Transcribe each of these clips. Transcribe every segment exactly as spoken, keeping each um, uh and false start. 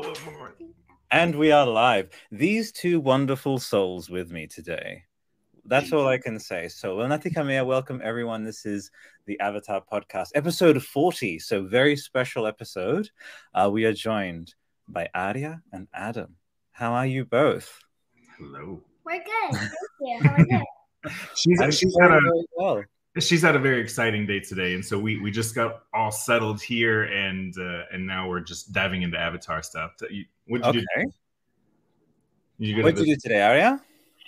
Hello. And we are live. These two wonderful souls with me today. That's all I can say. So, Lanati Kamea, welcome everyone. This is the Avatar Podcast, episode forty. So, very special episode. Uh, we are joined by Arya and Adam. How are you both? Hello. We're good. Thank you. How are you? she's she's had very, a very well. she's had a very exciting day today, and so we we just got all settled here, and uh, and now we're just diving into Avatar stuff. What'd you Okay. do? Did you go What to did you do today, Arya?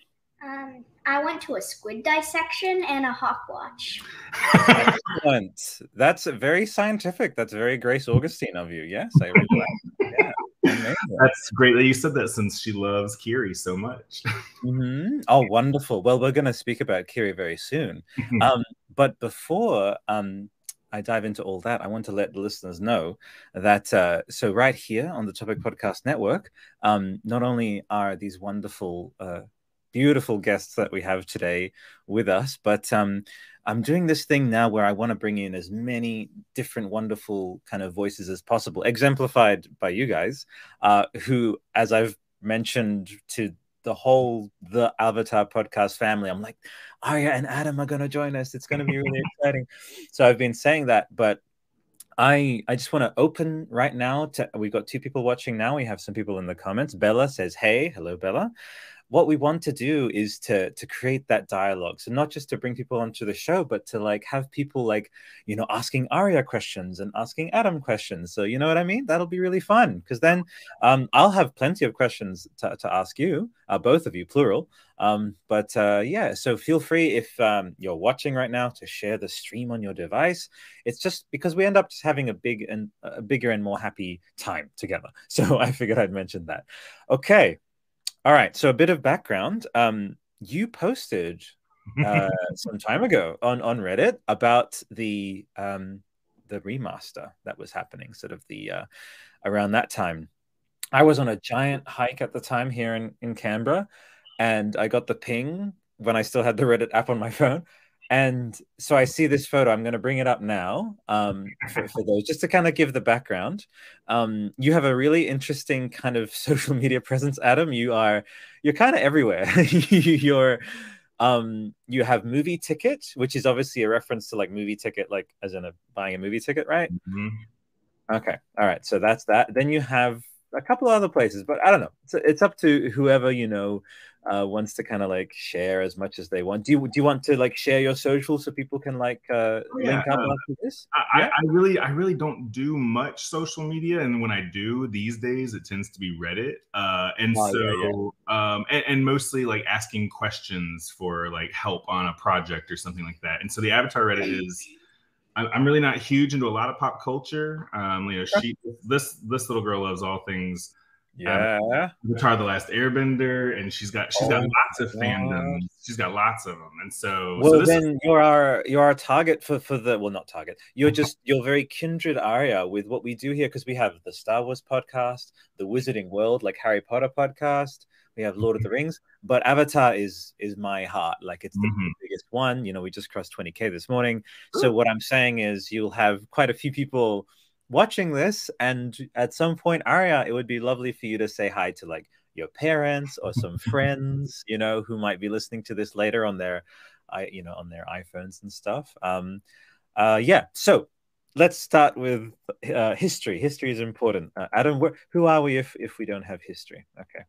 Um, I went to a squid dissection and a hawk watch. Excellent. That's very scientific. That's very Grace Augustine of you. Yes, I read that. Yeah. Amazing. That's great that you said that, since she loves Kiri so much. Mm-hmm. Oh, wonderful. Well, we're going to speak about Kiri very soon. Um, but before um, I dive into all that, I want to let the listeners know that, uh, so right here on the Topic Podcast Network, um, not only are these wonderful, uh, beautiful guests that we have today with us, but um, I'm doing this thing now where I want to bring in as many different wonderful kind of voices as possible, exemplified by you guys, uh, who, as I've mentioned to the whole the Avatar Podcast family, I'm like, Arya and Adam are going to join us. It's going to be really exciting. So I've been saying that, but I I just want to open right now. To, we've got two people watching now. We have some people in the comments. Bella says, hey, hello, Bella. What we want to do is to to create that dialogue. So not just to bring people onto the show, but to like have people like, you know, asking Arya questions and asking Adam questions. So you know what I mean? That'll be really fun, because then um, I'll have plenty of questions to, to ask you, uh, both of you, plural. Um, but uh, yeah, so feel free if um, you're watching right now to share the stream on your device. It's just because we end up just having a big and a bigger and more happy time together. So I figured I'd mention that. Okay. All right, so a bit of background. Um, you posted uh, some time ago on, on Reddit about the um, the remaster that was happening, sort of the uh, around that time. I was on a giant hike at the time here in, in Canberra, and I got the ping when I still had the Reddit app on my phone. And so I see this photo. I'm going to bring it up now um, for, for those, just to kind of give the background. Um, you have a really interesting kind of social media presence, Adam. You are, you're kind of everywhere. you're, um, you have Movie Ticket, which is obviously a reference to like movie ticket, like as in a buying a movie ticket, right? Mm-hmm. Okay, all right. So that's that. Then you have a couple of other places, but I don't know. It's, it's up to whoever, you know, uh, wants to kind of like share as much as they want. Do you do you want to like share your social so people can like uh, oh, yeah. link up uh, after this? I, Yeah? I, I really I really don't do much social media, and when I do these days, it tends to be Reddit, uh, and Oh, so yeah, yeah. Um, and, and mostly like asking questions for like help on a project or something like that. And so the Avatar Reddit is. I'm really not huge into a lot of pop culture. Um, you know, she this this little girl loves all things. Yeah, um, Avatar: The Last Airbender, and she's got she's oh, got lots of God. fandoms. She's got lots of them, and so well, so this then is- you're our you're our target for for the well, not target. You're just you're very kindred, Arya, with what we do here, because we have the Star Wars podcast, the Wizarding World, like Harry Potter podcast. We have Lord of the Rings, but Avatar is is my heart. Like it's the, mm-hmm. the biggest one. You know, we just crossed twenty K this morning. So what I'm saying is you'll have quite a few people watching this, and at some point, Arya, it would be lovely for you to say hi to like your parents or some friends, you know, who might be listening to this later on their, I you know, on their iPhones and stuff. Um, uh, yeah. So let's start with uh, history. History is important. Uh, Adam, wh- who are we if if we don't have history? Okay.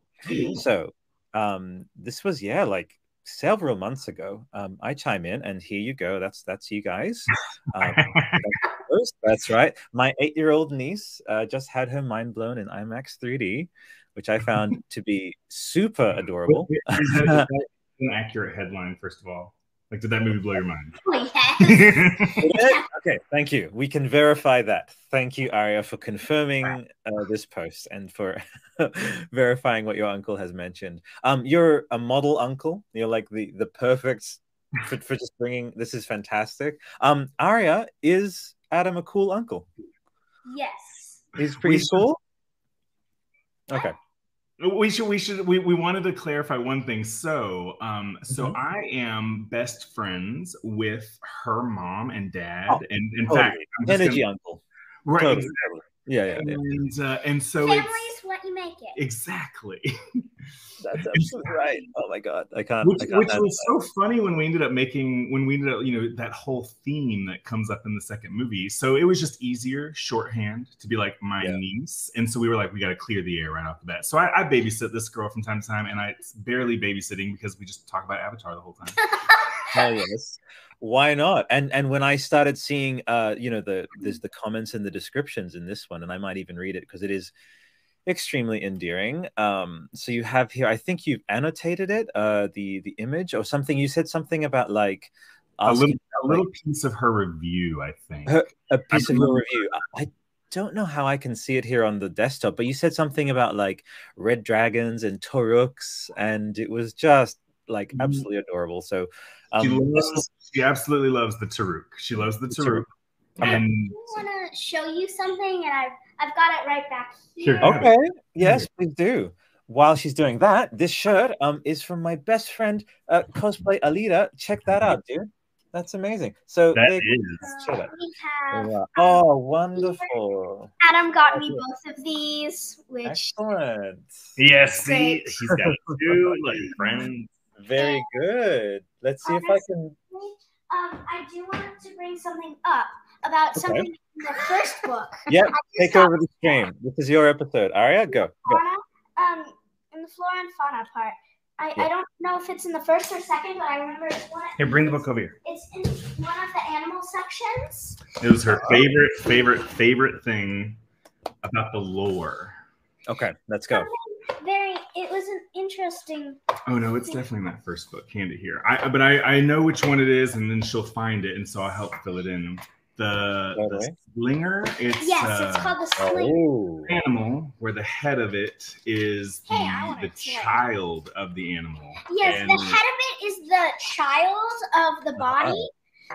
So um, this was, yeah, like several months ago. Um, I chime in, and here you go. That's that's you guys. Um, that's, that's right. My eight-year-old niece uh, just had her mind blown in IMAX three D, which I found to be super adorable. Is that, is that an accurate headline, first of all? Like, did that movie blow your mind? Oh, yes. Okay, thank you. We can verify that. Thank you, Arya, for confirming uh, this post and for verifying what your uncle has mentioned. Um, you're a model uncle. You're like the the perfect for, for just bringing. This is fantastic. Um, Arya, is Adam a cool uncle? Yes. He's pretty We- cool. Okay. We should we should we, we wanted to clarify one thing. So um so Mhm. I am best friends with her mom and dad, Oh, and in totally. fact I'm just Energy gonna, uncle. right Totally. exactly. Yeah, yeah, yeah. And uh, and so Families it's went exactly. That's absolutely right. Oh my god, I can't. Which, I can't which was that. so funny when we ended up making when we ended up, you know, that whole theme that comes up in the second movie. So it was just easier shorthand to be like my Yeah. niece, and so we were like, we got to clear the air right off the bat. So I, I babysit this girl from time to time, and I it's barely babysitting because we just talk about Avatar the whole time. Hell yes. Why not? And and when I started seeing, uh, you know, the there's the comments and the descriptions in this one, and I might even read it because it is extremely endearing. Um, so you have here, I think you've annotated it, uh, the the image or something. You said something about like A little, asking, a little piece of her review, I think. her, a piece I of your remember- review. I I don't know how I can see it here on the desktop, but you said something about like red dragons and Toruks, and it was just like Mhm. absolutely adorable. So She um, this loves, she absolutely loves the Taruk. She loves the The Taruk. I And want to show you something, and I've I've got it right back here. Here. okay, yes, please do. While she's doing that, this shirt um is from my best friend, uh, Cosplay Alita. Check that out, dude. That's amazing. So that they, is. Shut up. We have Wow. Oh, wonderful. Adam got me both of these, which Excellent. Yes, see, Great. he's got two lucky friends. Very good. Let's see if I can. um I do want to bring something up about Okay. something in the first book. Yep, I just take got over the stream. This is your episode. Aria, go. Go. fauna, um, in the flora and fauna part. I, Yeah. I don't know if it's in the first or second, but I remember it's one. Here, bring the book over here. It's in one of the animal sections. It was her favorite, favorite, favorite thing about the lore. Okay, let's go. Very, it was an interesting. Oh no, it's definitely in that first book. Hand it here. I but I I know which one it is, and then she'll find it, and so I'll help fill it in. The, By the the way. slinger. It's Yes, it's uh, called the sling. Oh. animal where the head of it is the, Hey, I wanna the try. child of the animal. Yes, And- the head of it is the child of the body,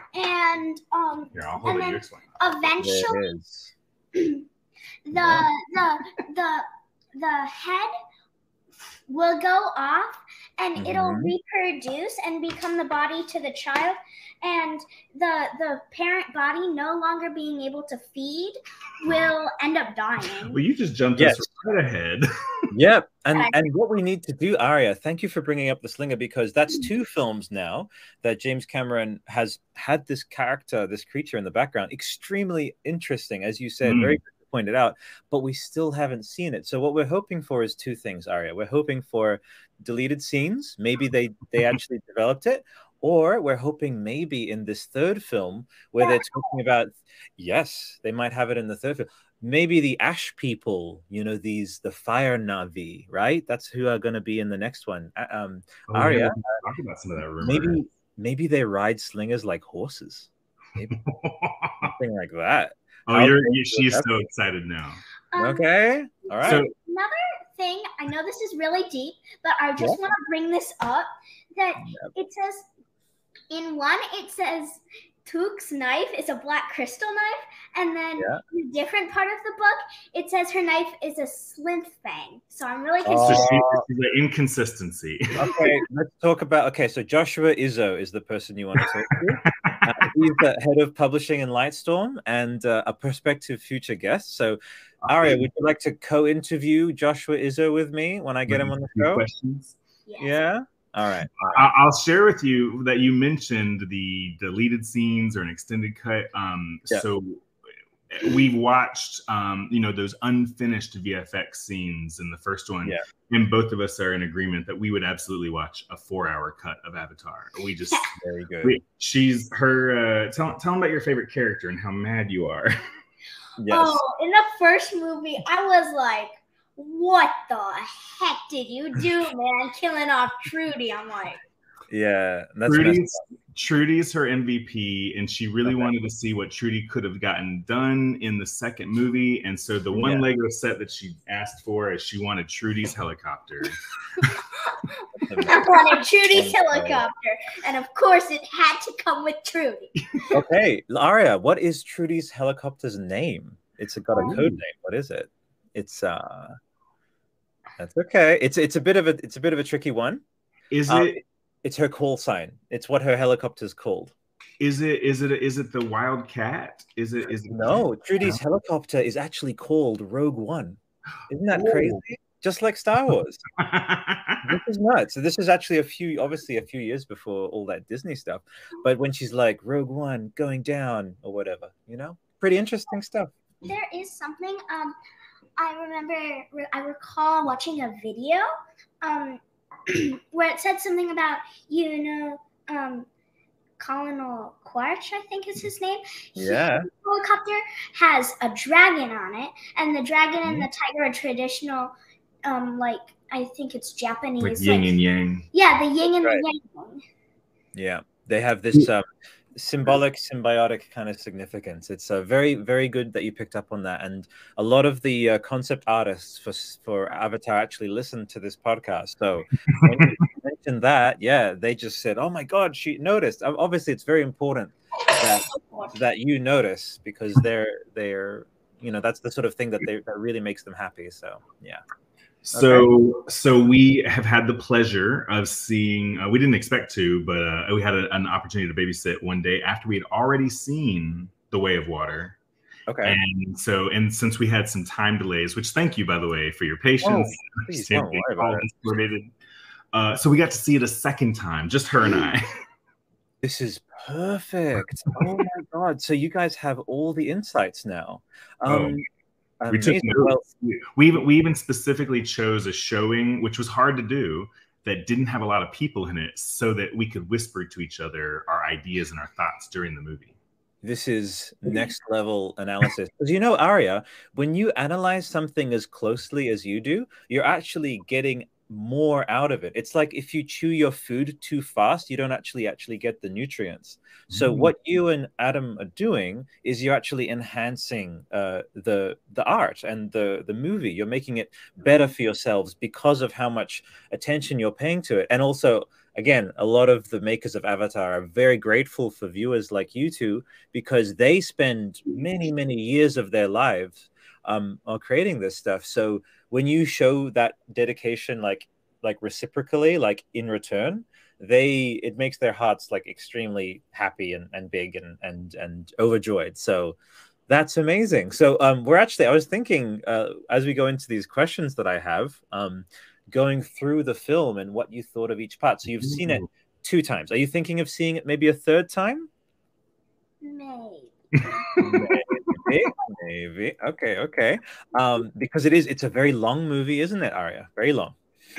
and um, Here, I'll hold And it. then- You explain. eventually There it is. the Yeah. the the the head will go off, and it'll Mhm. reproduce and become the body to the child, and the the parent body no longer being able to feed will end up dying. Well, you just jumped Yes. us right ahead. Yep. And Right. and what we need to do, Aria, thank you for bringing up the slinger, because that's two films now that James Cameron has had this character, this creature in the background. Extremely interesting, as you said, Mm. very pointed out, but we still haven't seen it. So what we're hoping for is two things, Aria. We're hoping for deleted scenes. Maybe they they actually developed it. Or we're hoping maybe in this third film where they're talking about, yes, they might have it in the third film. Maybe the Ash people, you know, these the fire Navi, right? That's who are going to be in the next one. Uh, Um, Oh, Aria, yeah, we can talk about some of that rumor. maybe maybe they ride slingers like horses, maybe something like that. oh, How you're cool you, would she's that so be? excited now. Um, Okay, all right. So Another thing, I know this is really deep, but I just want to bring this up that Yep. it says in one, it says Took's knife is a black crystal knife, and then Yeah. in a different part of the book, it says her knife is a slinth fang. So I'm really so confused. she, Uh, she's an inconsistency. Okay, let's talk about. Okay, so Joshua Izzo is the person you want to talk to. Uh, he's the head of publishing in Lightstorm and uh, a prospective future guest. So, Aria, would you like to co-interview Joshua Izzo with me when I get him on the Any show? questions? Yes. Yeah. All right. I- I'll share with you that you mentioned the deleted scenes or an extended cut. Um, Yeah. So we've watched, um, you know, those unfinished V F X scenes in the first one, Yeah. and both of us are in agreement that we would absolutely watch a four-hour cut of Avatar. We just, Very good. we, she's her. Uh, tell tell them about your favorite character and how mad you are. Yes. Oh, in the first movie, I was like, what the heck did you do, man? Killing off Trudy. I'm like, Yeah. That's messed Trudy's, Trudy's her M V P, and she really Okay. wanted to see what Trudy could have gotten done in the second movie. And so the one Yeah. Lego set that she asked for is she wanted Trudy's helicopter. I wanted Trudy's Okay. helicopter. And of course, it had to come with Trudy. Okay, Aria, what is Trudy's helicopter's name? It's got a Ooh. code name. What is it? It's uh that's okay. It's it's a bit of a it's a bit of a tricky one. Is Um, it? It's her call sign. It's what her helicopter's called. Is it? Is it? Is it the Wild Cat? Is it? Is it? No, Trudy's helicopter is actually called Rogue One. Isn't that Oh. crazy? just like Star Wars. This is nuts. So this is actually a few, obviously a few years before all that Disney stuff. But when she's like Rogue One going down or whatever, you know, pretty interesting stuff. There is something. Um, I remember. I recall watching a video. Um, where it said something about you know. Um, Colonel Quarch, I think is his name. Yeah. His helicopter has a dragon on it, and the dragon mm-hmm. and the tiger are traditional, um, like I think it's Japanese. Like yin like, and yang. Yeah, the yin and right. the yang. Yeah, they have this um, symbolic, symbiotic kind of significance. It's uh, very, very good that you picked up on that. And a lot of the uh, concept artists for for Avatar actually listen to this podcast. So when you mentioned that, yeah, they just said, "Oh my God, she noticed." Obviously, it's very important that that you notice because they're they're you know that's the sort of thing that they that really makes them happy. So yeah. So, okay. so we have had the pleasure of seeing. Uh, we didn't expect to, but uh, we had a, an opportunity to babysit one day after we had already seen The Way of Water. Okay. And so, and since we had some time delays, which thank you, by the way, for your patience. Oh, please don't worry about it. Uh, so we got to see it a second time, just her and I. This is perfect. Oh my God! So you guys have all the insights now. Um, oh. We took notes. We even we even specifically chose a showing, which was hard to do, that didn't have a lot of people in it, so that we could whisper to each other our ideas and our thoughts during the movie. This is next level analysis. Because you know, Arya, when you analyze something as closely as you do, you're actually getting more out of it. It's like if you chew your food too fast, you don't actually actually get the nutrients. So mm. what you and Adam are doing is you're actually enhancing uh, the the art and the the movie. You're making it better for yourselves because of how much attention you're paying to it. And also, again, a lot of the makers of Avatar are very grateful for viewers like you two because they spend many, many years of their lives um, on creating this stuff. So when you show that dedication, like like reciprocally, like in return, they it makes their hearts like extremely happy and, and big and and and overjoyed. So that's amazing. So um, we're actually I was thinking uh, as we go into these questions that I have, um, going through the film and what you thought of each part. So you've seen it two times. Are you thinking of seeing it maybe a third time? Maybe. Maybe, maybe. Okay, okay. Um, because it is, it's a very long movie, isn't it, Arya? Very long.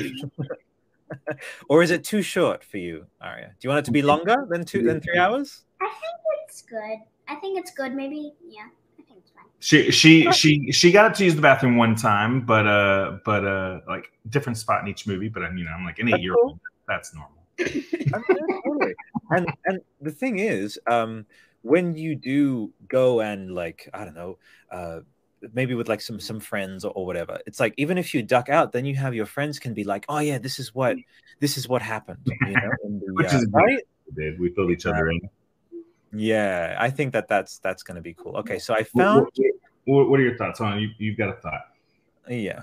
Or is it too short for you, Arya? Do you want it to be longer than two than three hours? I think it's good. I think it's good. Maybe, yeah. I think it's fine. She she she she got up to use the bathroom one time, but uh, but uh, like different spot in each movie. But I'm you know I'm like an eight year old. That's normal. Totally. And and the thing is, um. when you do go and like, I don't know, uh, maybe with like some some friends or, or whatever, it's like even if you duck out, then you have your friends can be like, oh yeah, this is what this is what happened, you know. In the, Which uh, is right. We, we filled each other in. Yeah, I think that that's that's gonna be cool. Okay, so I found. What, what, what are your thoughts on you? You've got a thought. Yeah.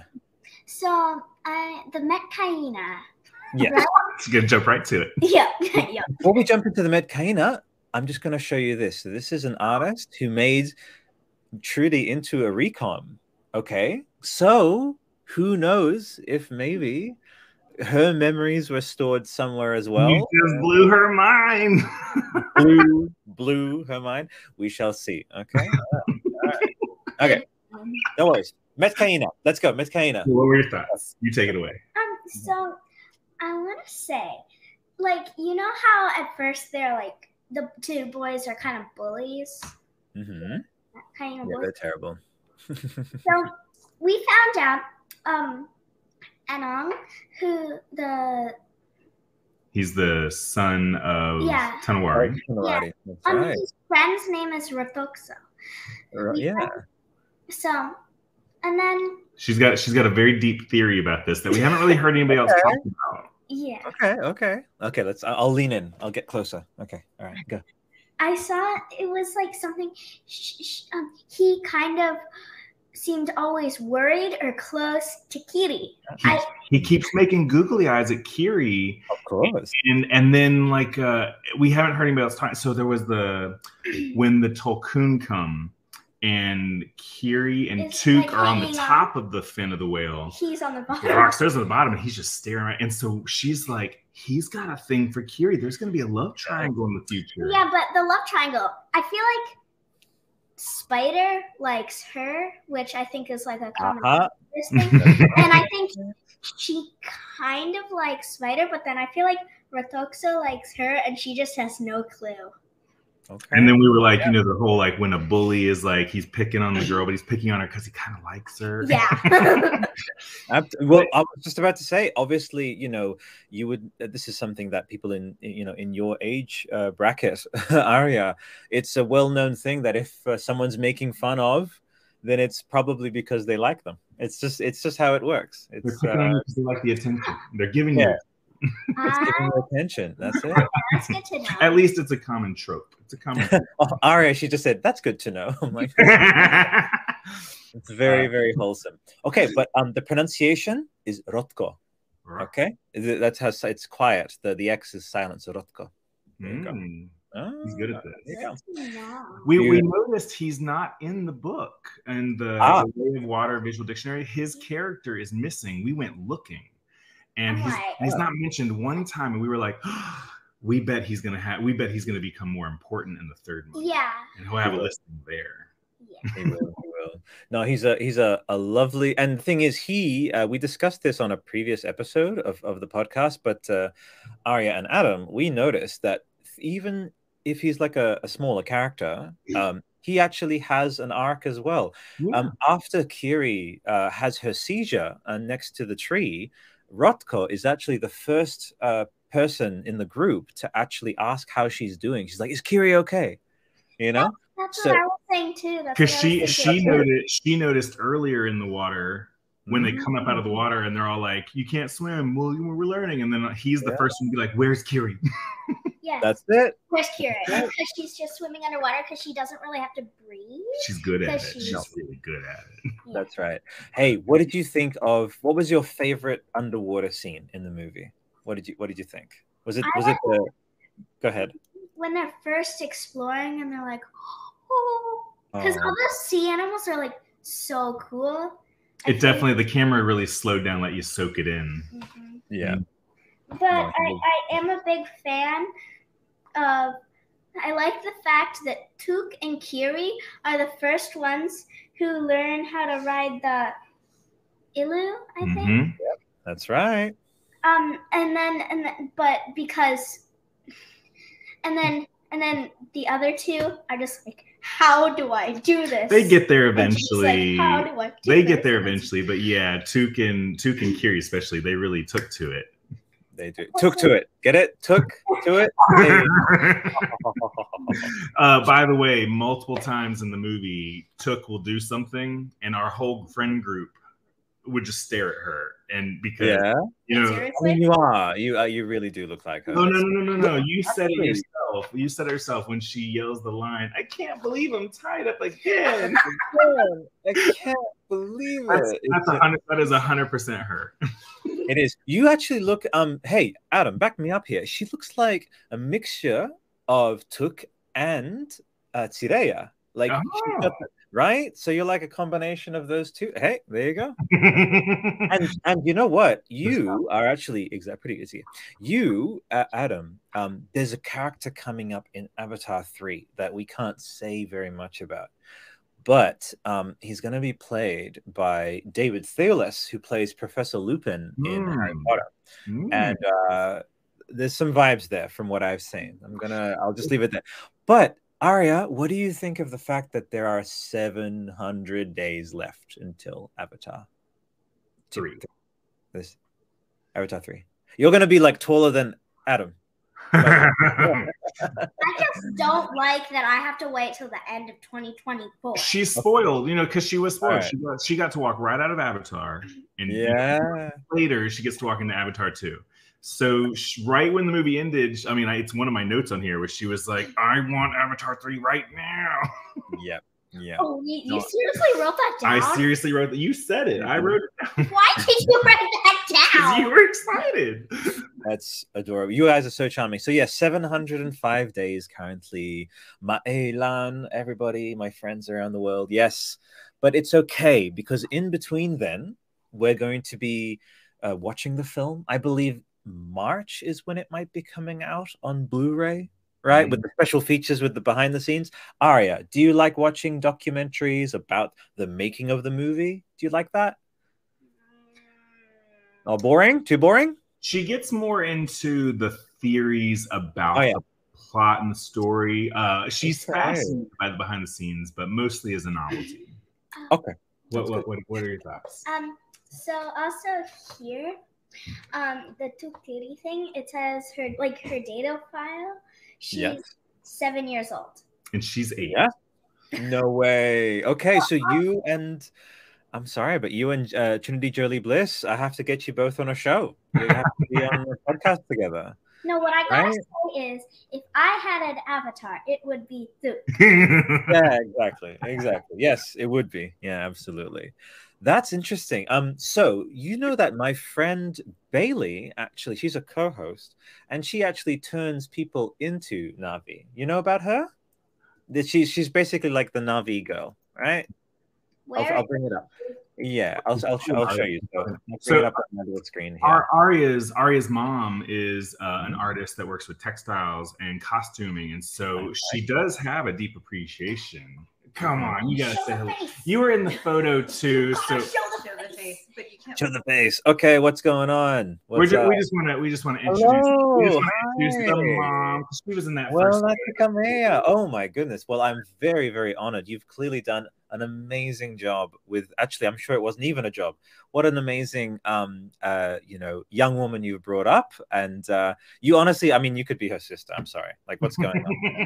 So I the Metkayina. Yes. Right? It's gonna jump right to it. Yeah. Yeah. Before we jump into the Metkayina, I'm just going to show you this. So this is an artist who made Trudy into a recon. Okay. So who knows if maybe her memories were stored somewhere as well. You just blew her mind. blew, blew her mind. We shall see. Okay. All right. Okay. No worries. Metkayina. Let's go. Metkayina. What were your thoughts? You take it away. Um, so I want to say, like, you know how at first they're like, the two boys are kind of bullies. Mm-hmm. Kind of yeah, bullies. they're terrible. So we found out um, Anong, who the he's the son of yeah. Tanawari. Yeah. Um, right. His friend's name is Ratokso. Yeah. So, and then she's got she's got a very deep theory about this that we haven't really heard anybody else talk about. Yeah. Okay, okay. Okay, let's I'll lean in. I'll get closer. Okay. All right, go. I saw it was like something sh- sh- um, he kind of seemed always worried or close to Kiri. He, I, he keeps making googly eyes at Kiri. Of course. And and then like uh we haven't heard anybody else talk. So there was the when the Tolkien come and Kiri and It's Took like are on the hanging top of the fin of the whale. He's on the bottom. Rockstar's on the bottom, and he's just staring right. And so she's like, he's got a thing for Kiri. There's going to be a love triangle in the future. Yeah, but the love triangle, I feel like Spider likes her, which I think is like a common Uh-huh. thing. And I think she kind of likes Spider, but then I feel like Ratoxo likes her, and she just has no clue. Okay. And then we were like, yeah. you know, the whole like when a bully is like he's picking on the girl, but he's picking on her because he kind of likes her. Yeah. Well, I was just about to say, obviously, you know, you would. This is something that people in, you know, in your age uh, bracket, Aria, it's a well-known thing that if uh, someone's making fun of, then it's probably because they like them. It's just, it's just how it works. It's They're picking uh, on you because they like the attention. They're giving yeah. you. It's giving you attention. That's it. That's good to know. At least it's a common trope. It's a common trope. Oh, Aria, she just said, that's good to know. I'm like, it's very, very wholesome. Okay, but um, the pronunciation is Rotko. Okay? That's how it's quiet. The, the X is silent, so Rotko. There you mm. go. Oh, he's good at this. Yeah. We, we noticed he's not in the book. And the, ah. the Way of Water Visual Dictionary, his character is missing. We went looking. And he's, right. he's not mentioned one time, and we were like, oh, "We bet he's gonna have. We bet he's gonna become more important in the third movie. Yeah, and he'll have a listing there. Yeah, he will. He will. No, he's a he's a, a lovely. And the thing is, he uh, we discussed this on a previous episode of of the podcast. But uh, Aria and Adam, we noticed that even if he's like a, a smaller character, um, he actually has an arc as well. Yeah. Um, after Kiri uh, has her seizure uh, next to the tree, Rotko is actually the first uh, person in the group to actually ask how she's doing. She's like, "Is Kiri okay?" You know, that's so, what I was saying too. Because she she noticed she noticed earlier in the water when mm-hmm. they come up out of the water and they're all like, "You can't swim." Well, we're learning, and then he's the yeah. first one to be like, "Where's Kiri?" Yeah, that's it. Where's Kiri? Because she's just swimming underwater because she doesn't really have to breathe. She's good at it. She's, she's really good at it. Yeah. That's right. Hey, what did you think of? What was your favorite underwater scene in the movie? What did you What did you think? Was it Was I it the? Go ahead. When they're first exploring and they're like, oh, because all the sea animals are like so cool. I it definitely the camera really slowed down, let you soak it in. Mm-hmm. Yeah. But I, I am a big fan of, I like the fact that Took and Kiri are the first ones who learn how to ride the Ilu, I think. Mm-hmm. Yep, that's right. Um, and then, and then, but because, and then, and then the other two are just like, how do I do this? They get there eventually. Like, how do I do they this? get there eventually, but yeah, Took and Took and Kiri especially, they really took to it. They do. Took to it. Get it? Took to it. uh, by the way, multiple times in the movie, Took will do something, and our whole friend group would just stare at her. And because, yeah. you know, I mean, you are. You uh, you really do look like her. No, no, no, no, no, no. You said it yourself. You said it yourself when she yells the line, "I can't believe I'm tied up again." I can't believe it. That's, that's a hundred, that is a hundred percent her. It is. You actually look. Um. Hey, Adam, back me up here. She looks like a mixture of Took and uh, Tsireya. Like, oh. got the, right? So you're like a combination of those two. Hey, there you go. and and you know what? You are actually exactly pretty easy. You, uh, Adam. Um. There's a character coming up in Avatar three that we can't say very much about. But um, he's going to be played by David Thewlis, who plays Professor Lupin mm. in Harry Potter. Mm. And uh, there's some vibes there from what I've seen. I'm going to, I'll just leave it there. But Aria, what do you think of the fact that there are seven hundred days left until Avatar? Three. This Avatar three. You're going to be like taller than Adam. I just don't like that I have to wait till the end of twenty twenty-four. She's spoiled, you know, because she was spoiled. Right. She got, she got to walk right out of Avatar, and yeah, later she gets to walk into Avatar two. So she, right when the movie ended, I mean, I, it's one of my notes on here, where she was like, "I want Avatar three right now." Yep. Yeah. Oh, you, you no. seriously wrote that down? I seriously wrote that. You said it. I wrote it down. Why did you write that down? You were excited. That's adorable. You guys are so charming. So yes, seven hundred five days currently. Ma'elan, everybody, my friends around the world. Yes, but it's okay because in between then, we're going to be uh, watching the film. I believe March is when it might be coming out on Blu-ray, right? Mm-hmm. With the special features with the behind the scenes. Aria, do you like watching documentaries about the making of the movie? Do you like that? Oh, boring? Too boring? She gets more into the theories about oh, yeah. the plot and the story. Uh, she's okay. fascinated by the behind the scenes, but mostly as a novelty. Okay. What what, what what are your thoughts? Um. So also here, um, the Tuktiri thing. It says her like her data file. She's yes. seven years old. And she's eight. Yeah. No way. Okay, so you and. I'm sorry, but you and uh, Trinity Jolie Bliss, I have to get you both on a show. You have to be on a podcast together. No, what I gotta right? say is, if I had an avatar, it would be Thuc. Yeah, exactly, exactly. Yes, it would be. Yeah, absolutely. That's interesting. Um, so you know that my friend Bailey, actually, she's a co-host, and she actually turns people into Na'vi. You know about her? That she's she's basically like the Na'vi girl, right? I'll, I'll bring it up. Yeah, I'll I'll show, I'll show you. So, I'll bring so it up on the screen here. Our, Aria's Aria's mom is uh, an artist that works with textiles and costuming, and so she does have a deep appreciation. Come on, you gotta say hello. You were in the photo too, so. Show the face, but you can't. Show the face. Okay, what's going on? What's just, we just want to we just want to introduce. Hello, we just want to introduce the mom. She was in that well, first. Well, come here. Oh my goodness. Well, I'm very very honored. You've clearly done an amazing job with. Actually, I'm sure it wasn't even a job. What an amazing, um, uh, you know, young woman you brought up, and uh, you honestly, I mean, you could be her sister. I'm sorry. Like, what's going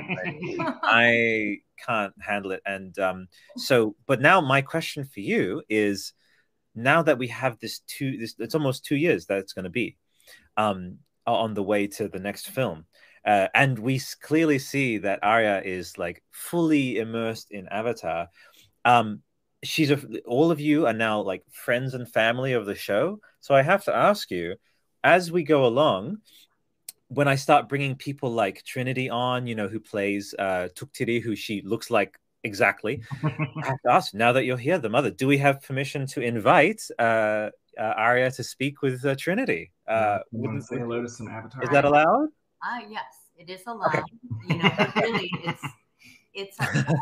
on? I can't handle it. And um, so, but now my question for you is. Now that we have this two, this it's almost two years that it's going to be um, on the way to the next film. Uh, and we clearly see that Aria is like fully immersed in Avatar. Um, she's a, all of you are now like friends and family of the show. So I have to ask you, as we go along, when I start bringing people like Trinity on, you know, who plays uh, Tuktiri, who she looks like exactly. I have to ask, now that you're here, the mother, do we have permission to invite uh, uh, Aria to speak with uh, Trinity? Uh, would, say hello to some Avatar. Is that allowed? Uh, yes, it is allowed. Okay. You know, but really, it's it's up to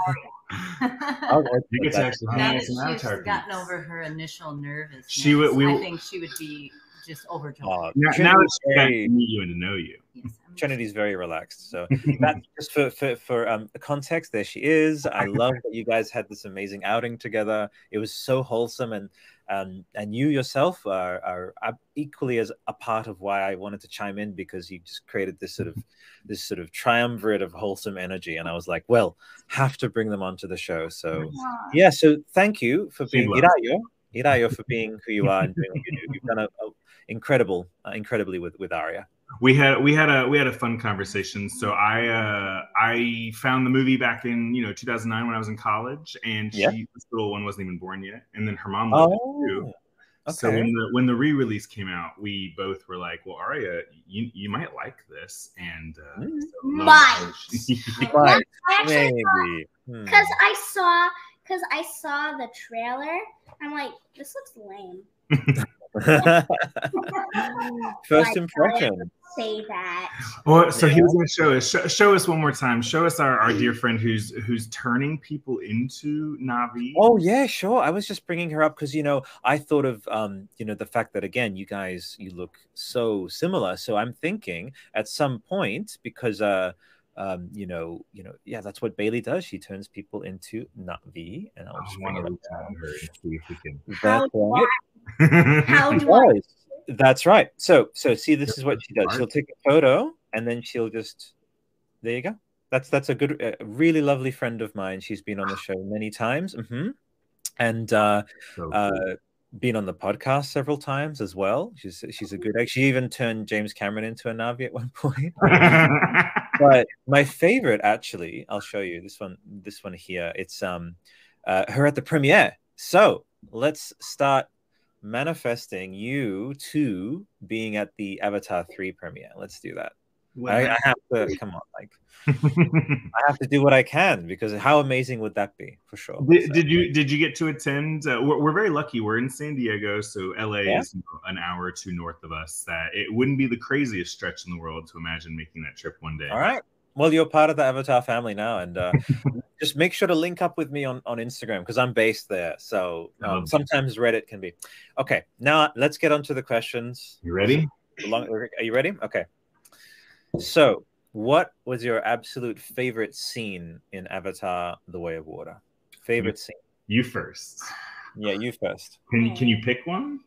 Aria. Oh, you get to actually hang out some Avatar. She's gotten over her initial nervousness. She would. We, I think she would be just overjoyed. Uh, now, now that she got to meet you and to know you. Yes. Trinity's very relaxed. So that's just for for, for um, context. There she is. I love that you guys had this amazing outing together. It was so wholesome, and um, and you yourself are, are, are equally as a part of why I wanted to chime in, because you just created this sort of this sort of triumvirate of wholesome energy. And I was like, well, have to bring them onto the show. So yeah. So thank you for being Irayo, Irayo for being who you are and doing what you do. You've done a, a incredible, uh, incredibly with with Aria. We had we had a we had a fun conversation. So I uh, I found the movie back in you know two thousand nine when I was in college, and she yeah. this little one wasn't even born yet, and then her mom loved oh, it too. Okay. So when the when the re-release came out, we both were like, "Well, Aria, you you might like this," and uh, mm. so might. might maybe because hmm. I saw because I saw the trailer. I'm like, this looks lame. First impression. Say that. Well, so he was going to show us. Show, show us one more time. Show us our, our dear friend who's who's turning people into Na'vi. Oh yeah, sure. I was just bringing her up because you know I thought of um you know the fact that again you guys you look so similar. So I'm thinking at some point because uh um you know you know yeah that's what Bailey does. She turns people into Na'vi, and I'll just bring it up. Her and see if we can. That's right. How do I? That's right. So, so see, this is what she does. She'll take a photo and then she'll just, there you go. That's that's a good, a really lovely friend of mine. She's been on the show many times, mm-hmm. and uh, so cool. uh, been on the podcast several times as well. She's she's a good. She even turned James Cameron into a Na'vi at one point. But my favorite, actually, I'll show you this one. This one here. It's um, uh, her at the premiere. So let's start manifesting you two being at the Avatar three premiere. Let's do that. I, I have to come on, like I have to do what I can, because how amazing would that be, for sure. Did, so. did you did you get to attend? Uh, we're, we're very lucky. We're in San Diego, so L A Yeah. is an hour or two north of us. That it wouldn't be the craziest stretch in the world to imagine making that trip one day. All right. Well, you're part of the Avatar family now, and uh, just make sure to link up with me on, on Instagram, because I'm based there. So um, sometimes Reddit can be. Okay, now let's get on to the questions. You ready? Are you ready? Okay. So, what was your absolute favorite scene in Avatar: The Way of Water? Favorite you, scene? You first. Yeah, you first. Can you, can you pick one?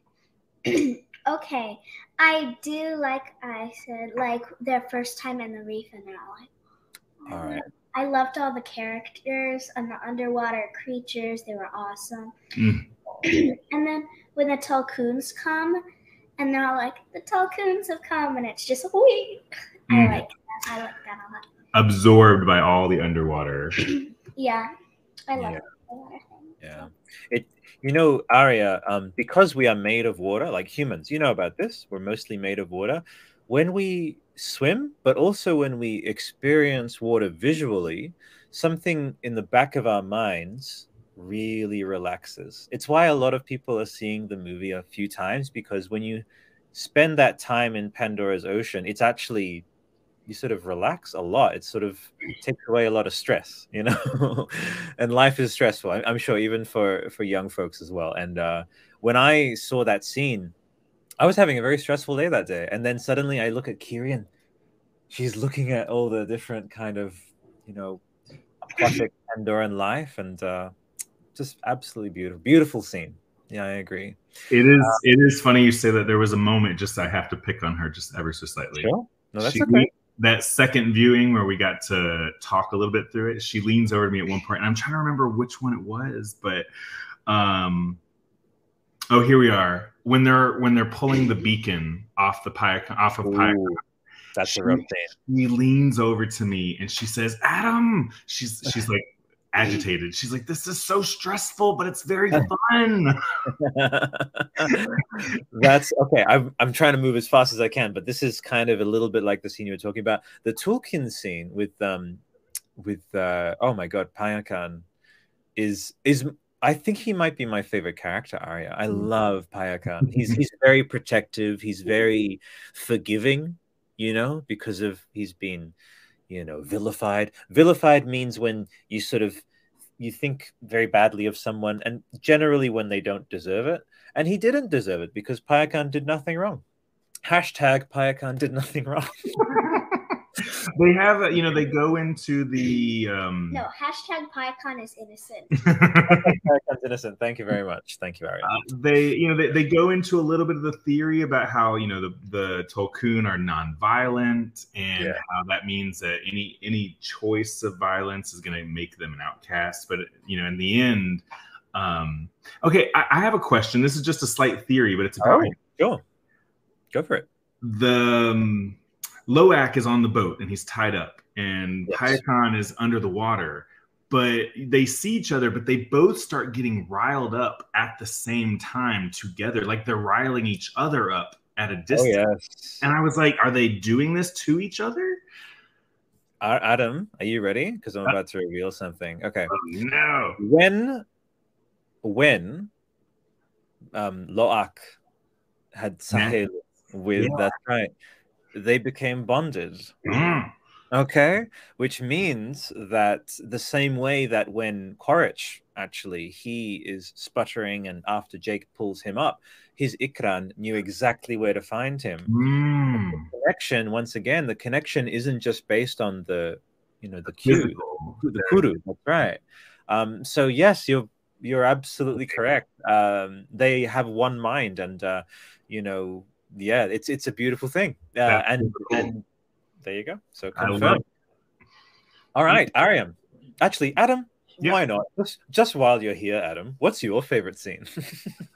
Okay, I do, like I said, like their first time in the reef, and they're all like, oh, all right. I loved all the characters and the underwater creatures. They were awesome. Mm. And then when the Tulkuns come, and they're all like, the Tulkuns have come, and it's just wee. Mm. I like that. I like that a lot. Absorbed by all the underwater. Yeah, I love yeah. the water thing. Yeah, it. You know, Arya, um, because we are made of water, like humans, you know about this. We're mostly made of water. When we swim, but also when we experience water visually, something in the back of our minds really relaxes. It's why a lot of people are seeing the movie a few times, because when you spend that time in Pandora's Ocean, it's actually, you sort of relax a lot. It sort of takes away a lot of stress, you know, and life is stressful. I'm sure even for, for young folks as well. And uh, when I saw that scene, I was having a very stressful day that day. And then suddenly I look at Kiri, and she's looking at all the different kind of, you know, aquatic Pandoran life, and uh, just absolutely beautiful, beautiful scene. Yeah, I agree. It is. Um, it is funny you say that. There was a moment, just I have to pick on her just ever so slightly. Sure. No, that's she, okay. That second viewing where we got to talk a little bit through it, she leans over to me at one point, and I'm trying to remember which one it was, but um, oh, here we are. When they're when they're pulling the beacon off the Payakan, off of Payakan. That's she, a rough thing. She leans over to me and she says, "Adam," she's she's like agitated. She's like, "This is so stressful, but it's very fun." That's okay. I'm I'm trying to move as fast as I can, but this is kind of a little bit like the scene you were talking about. The Tulkun scene with um with uh oh my god, Payakan is is I think he might be my favorite character, Arya. I love Payakan. He's he's very protective. He's very forgiving, you know, because of he's been, you know, vilified. Vilified means when you sort of you think very badly of someone, and generally when they don't deserve it. And he didn't deserve it, because Payakan did nothing wrong. Hashtag Payakan did nothing wrong. They have, a, you know, they go into the. Um... No, hashtag Payakan is innocent. Payakan's innocent. Thank you very much. Thank you, Arya. Uh, they, you know, they, they go into a little bit of the theory about how, you know, the, the Tulkun are nonviolent, and yeah. how that means that any any choice of violence is going to make them an outcast. But, you know, in the end, um, okay, I, I have a question. This is just a slight theory, but it's about. Oh, sure. Go for it. The. Um, Loak is on the boat and he's tied up, and yes. Payakan is under the water, but they see each other, but they both start getting riled up at the same time together. Like they're riling each other up at a distance. Oh, yes. And I was like, are they doing this to each other? Adam, are you ready? Because I'm about to reveal something. Okay. Oh, no. When, when um, Loak had Sahil with, yeah. that's right, they became bonded. Mm. Okay, which means that the same way that when Quaritch actually he is sputtering, and after Jake pulls him up, his Ikran knew exactly where to find him. Mm. The connection, once again, the connection isn't just based on the, you know, the Q, the, the Kuru. That's right. Um, so yes, you're you're absolutely correct. Um, they have one mind, and uh, you know. Yeah, it's it's a beautiful thing, uh, and cool. and there you go. So confirmed. All right, Ariam. Actually, Adam, yeah. Why not? Just, just while you're here, Adam, what's your favorite scene?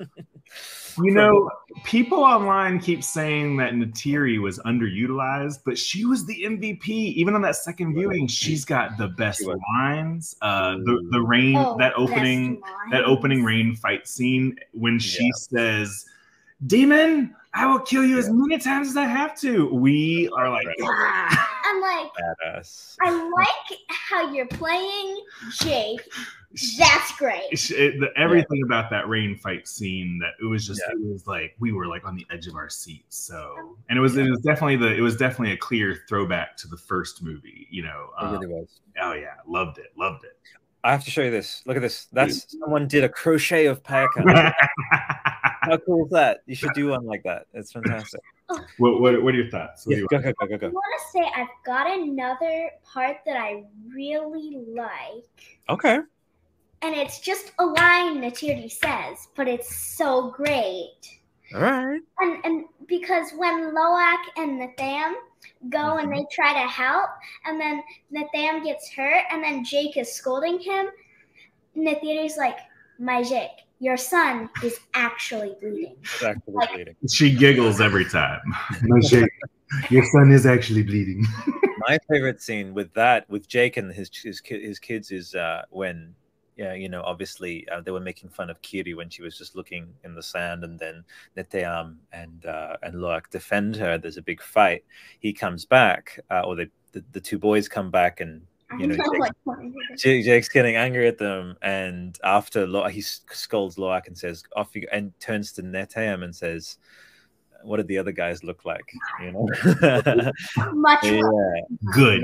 You know, people online keep saying that Neytiri was underutilized, but she was the M V P. Even on that second viewing, she's got the best lines. Uh, the the rain Oh, that opening that opening rain fight scene when she yeah. says, "Demon, I will kill you as many times as I have to." We are like, ah. I'm like, badass. I like how you're playing Jake. That's great. It, the, everything yeah. about that rain fight scene, that it was just, yeah. it was like we were like on the edge of our seats. So, and it was, yeah. it was definitely the, it was definitely a clear throwback to the first movie. You know, um, it really was. Oh yeah, loved it, loved it. I have to show you this. Look at this. That's someone did a crochet of Payakan. How cool is that? You should do one like that. It's fantastic. What what, what are your thoughts? Yeah, you go, go, go, go, go. I want to say I've got another part that I really like. Okay. And it's just a line Neytiri says, but it's so great. All right. And and because when Loak and Natham go mm-hmm. and they try to help, and then Natham gets hurt, and then Jake is scolding him, Neytiri's like, "My Jake, your son is actually bleeding." Actually like, bleeding. She giggles every time. My Jake, your son is actually bleeding. My favorite scene with that, with Jake and his his, his kids, is uh, when. Yeah, you know, obviously uh, they were making fun of Kiri when she was just looking in the sand, and then Neteyam and uh, and Loak defend her. There's a big fight. He comes back, uh, or they, the the two boys come back, and you know, Jake's, Jake, Jake's getting angry at them. And after Loak, he scolds Loak and says, "Off you go," and turns to Neteyam and says, "What did the other guys look like?" You know, much yeah. Good.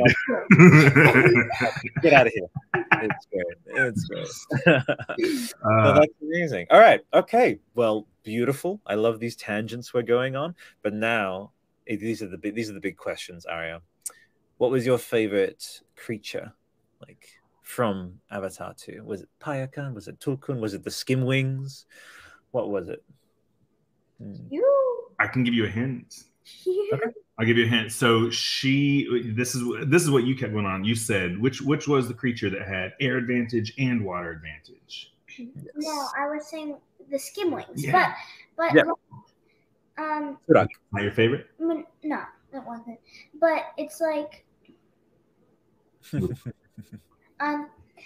Get out of here. It's great. It's great. uh, so that's amazing. All right. Okay. Well, beautiful. I love these tangents we're going on. But now, these are the big, these are the big questions, Arya. What was your favorite creature, like from Avatar two? Was it Payakan? Was it Tulkun? Was it the Skim Wings? What was it? You. I can give you a hint. Yeah. Okay. I'll give you a hint. So she, this is this is what you kept going on. You said which which was the creature that had air advantage and water advantage? Yes. No, I was saying the Skimwings, yeah. but but yeah. um, not your favorite? I mean, no, that wasn't. But it's like um,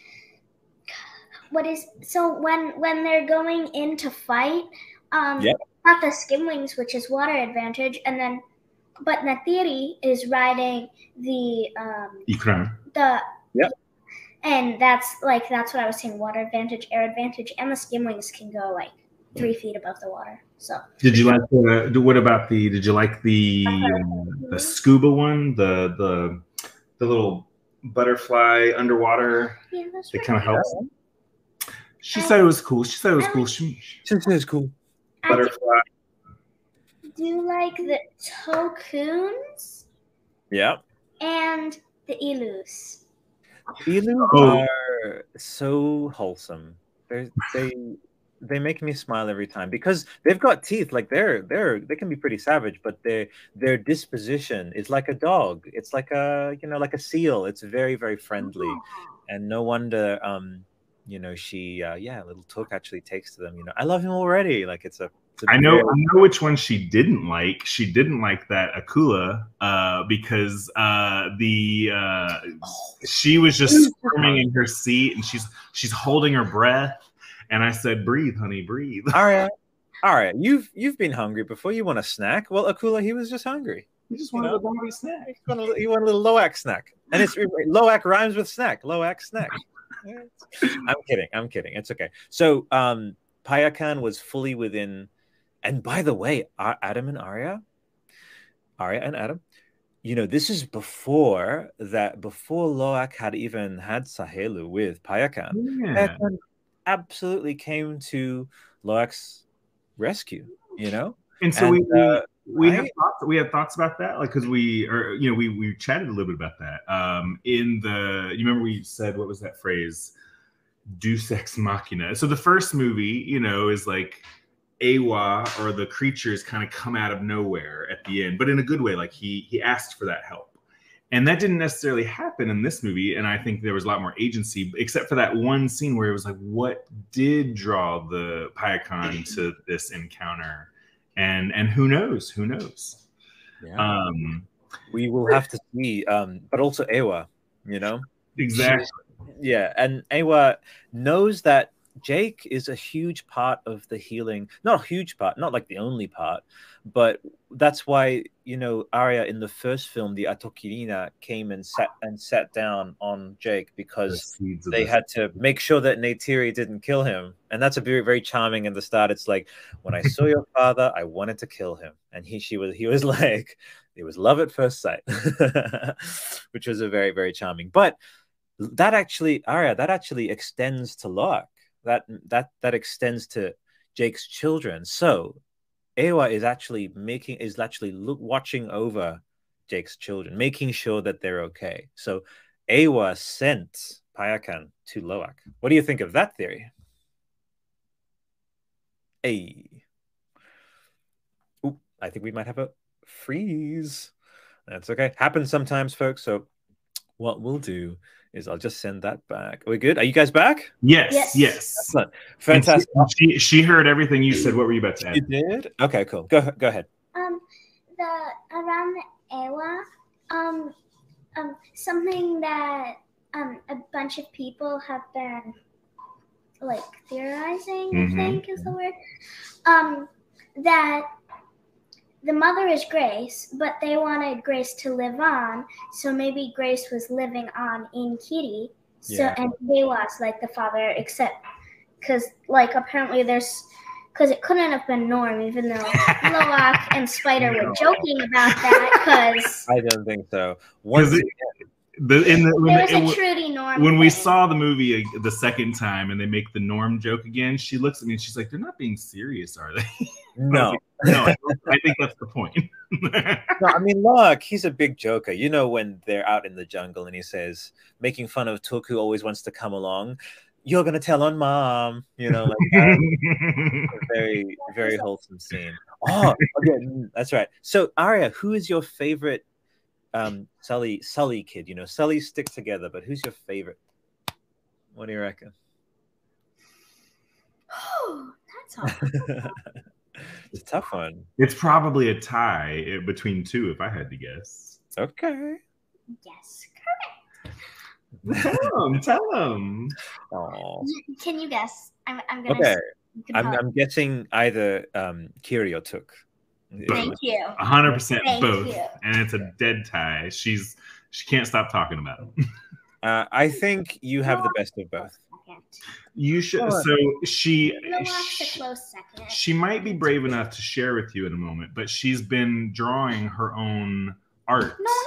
what is so when when they're going in to fight, um, yep. not the Skimwings, which is water advantage, and then. But Neytiri is riding the um Ikram. The yep. And that's like that's what I was saying, water advantage, air advantage, and the Skimwings can go like three feet above the water. So did you like the what about the did you like the uh, the scuba one? The the the little butterfly underwater. Yeah, that's it right. kind of helps. She I, said it was cool. She said it was I cool. Like, she, she said it was cool. Butterfly. Do you like the Tokuns? Yeah. And the Ilus. Ilus oh. are so wholesome. They're, they they make me smile every time because they've got teeth. Like they're they're they can be pretty savage, but their their disposition is like a dog. It's like a you know like a seal. It's very very friendly, oh. and no wonder um you know she uh, yeah little Took actually takes to them. You know I love him already. Like it's a I know, I know which one she didn't like. She didn't like that Akula uh, because uh, the uh, she was just squirming in her seat and she's she's holding her breath. And I said, "Breathe, honey, breathe." All right, all right. You've you've been hungry before. You want a snack? Well, Akula, he was just hungry. He just wanted you know? a hungry snack. He wanted, a, he wanted a little Loak snack, and it's Loak rhymes with snack. Loak snack. I'm kidding. I'm kidding. It's okay. So, um, Payakan was fully within. And by the way, Adam and Arya, Arya and Adam, you know, this is before that, before Loak had even had Sahelu with Payakan. Yeah. Payakan absolutely came to Loak's rescue, you know? And so and, we, uh, we, right? have thoughts, we have thoughts about that, like, because we, or, you know, we, we chatted a little bit about that. Um, in the, you remember we said, what was that phrase? Deus ex machina. So the first movie, you know, is like, Awa or the creatures kind of come out of nowhere at the end, but in a good way. Like he he asked for that help, And that didn't necessarily happen in this movie. And I think there was a lot more agency, except for that one scene where it was like, what did draw the Payakan to this encounter? And and who knows? Who knows? Yeah. Um, we will have to see. Um, but also Eywa, you know? Exactly. Yeah. And Eywa knows that Jake is a huge part of the healing. Not a huge part, not like the only part, but that's why, you know, Arya in the first film, the Atokirina, came and sat and sat down on Jake because The seeds of they this- had to make sure that Neytiri didn't kill him. And that's a very, very charming in the start. It's like, when I saw your father, I wanted to kill him. And he she was he was like, it was love at first sight. Which was a very, very charming. But that actually, Arya, that actually extends to Loak. That that that extends to Jake's children. So Eywa is actually making is actually look watching over Jake's children, making sure that they're okay. So Eywa sent Payakan to Loak. What do you think of that theory? Hey. Oop, I think we might have a freeze. That's okay. Happens sometimes, folks. So what we'll do is I'll just send that back. Are we good? Are you guys back? Yes, Yes. yes. Excellent. Fantastic. And She, she she heard everything you said. What were you about to add? You did? Okay, cool. Go go ahead. Um, the around the Eywa, um, um, something that um a bunch of people have been like theorizing, Mhm. I think is the word. Um, that the mother is Grace, but they wanted Grace to live on, so maybe Grace was living on in Kitty. So Yeah. and they was like the father, except because like apparently there's because it couldn't have been Norm, even though Loak and Spider were joking about that because I don't think so. Once Because the in the when, there was the- it a wa- Trudy Norm. when we thing. saw the movie uh, the second time and they make the Norm joke again, she looks at me and she's like, "They're not being serious, are they?" no, No, I, don't- I think that's the point. no. I mean, look, he's a big joker. You know, when they're out in the jungle and he says, making fun of Took, who always wants to come along. You're gonna tell on mom. You know, like that. A very, very wholesome scene. Oh, okay, that's right. So, Arya, who is your favorite um, Sully Sully kid? You know, Sully stick together, but who's your favorite? What do you reckon? That's all. It's a tough one. It's probably a tie uh, between two, if I had to guess. Okay. Yes. Tell them, tell them. Oh. Can you guess? I'm, I'm gonna. Okay. You can I'm, help. I'm guessing either um, Kiri or Took. Thank you. A hundred percent Thank both, you. and it's a dead tie. She's she can't stop talking about him. Uh, I think you have the best of both. Second. You should. Sure. So she Loak's a close second. she might be brave enough to share with you in a moment, but she's been drawing her own art. No,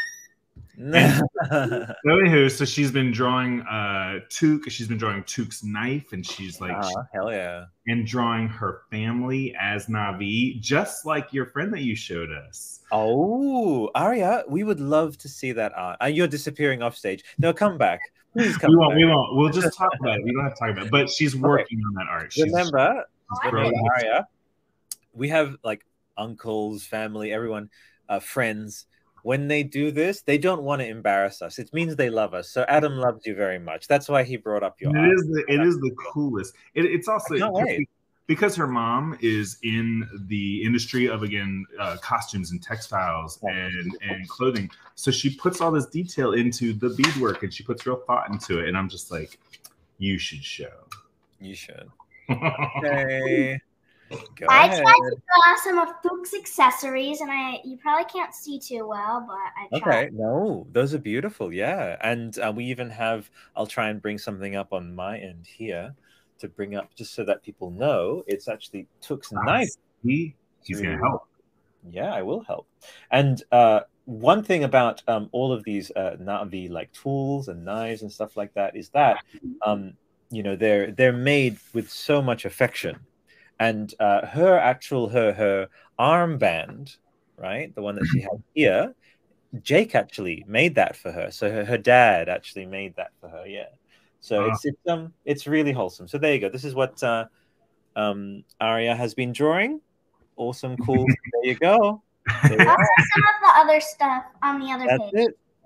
No. So anywho, so she's been drawing uh Took. She's been drawing Took's knife, and she's like Ah, hell yeah. and drawing her family as Na'vi, just like your friend that you showed us. Oh, Arya, we would love to see that art. And you're disappearing off stage. No, come back. Please come We won't. back. We won't. We'll just talk about it. We don't have to talk about it. But she's working on that art. She's, Remember, I Remember, did. Arya, we have like uncles, family, everyone, uh, friends. When they do this, they don't want to embarrass us. It means they love us. So Adam loves you very much. That's why he brought up your It art. is the it is the coolest. It, it's also I can't wait. because her mom is in the industry of again uh, costumes and textiles and and clothing. So she puts all this detail into the beadwork and she puts real thought into it. And I'm just like, you should show. You should. Okay. Go I ahead. tried to draw some of Took's accessories, and I you probably can't see too well, but I tried. Okay, no, those are beautiful. Yeah, and uh, we even have. I'll try and bring something up on my end here to bring up just so that people know it's actually Took's knife. He, he's gonna help. Yeah, I will help. And uh, one thing about um, all of these uh, Na'vi like tools and knives and stuff like that is that um, you know they're they're made with so much affection. And uh, her actual her her armband, right, the one that she had here, Jake actually made that for her. So her, her dad actually made that for her. Yeah. So Wow. it's it's um it's really wholesome. So there you go. This is what uh, um, Arya has been drawing. Awesome, cool. There you go. There you I'll go. see some of the other stuff on the other That's page. it.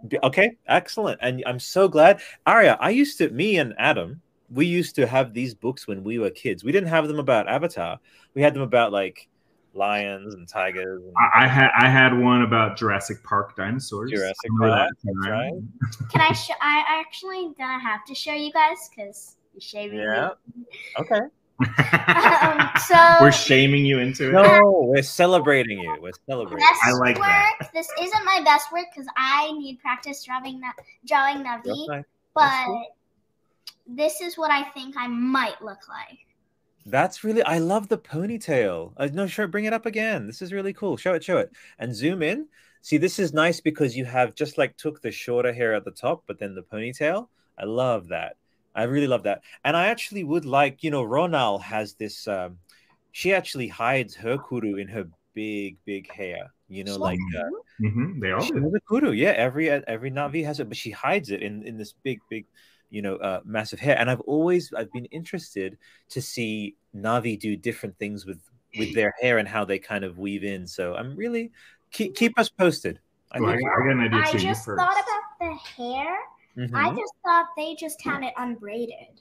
Okay, excellent. And I'm so glad. Aria, I used to, me and Adam, we used to have these books when we were kids. We didn't have them about Avatar. We had them about like lions and tigers. And I, I had I had one about Jurassic Park dinosaurs. Jurassic Remember Park, that that's time? right. Can I show? I actually gonna have to show you guys because you're shaving Yeah. me. Okay. Um, so We're shaming you into it. No, we're celebrating you. We're celebrating. best I like work. that. This isn't my best work because I need practice drawing na- drawing Navi. That's right. But cool. this is what I think I might look like. That's really, I love the ponytail. Uh, no, sure, bring it up again. This is really cool. Show it, show it. And zoom in. See, this is nice because you have just like took the shorter hair at the top, but then the ponytail. I love that. I really love that. And I actually would like, you know, Ronal has this, um, she actually hides her kuru in her big, big hair, you know, like uh, Mm-hmm. They all she do. has a kuru. Yeah, every every Navi has it, but she hides it in, in this big, big, you know, uh, massive hair. And I've always, I've been interested to see Navi do different things with, with their hair and how they kind of weave in. So I'm really, keep, keep us posted. I Oh, I, think- got, I got an idea I too. You just first. thought about the hair. Mhm. I just thought they just had it unbraided.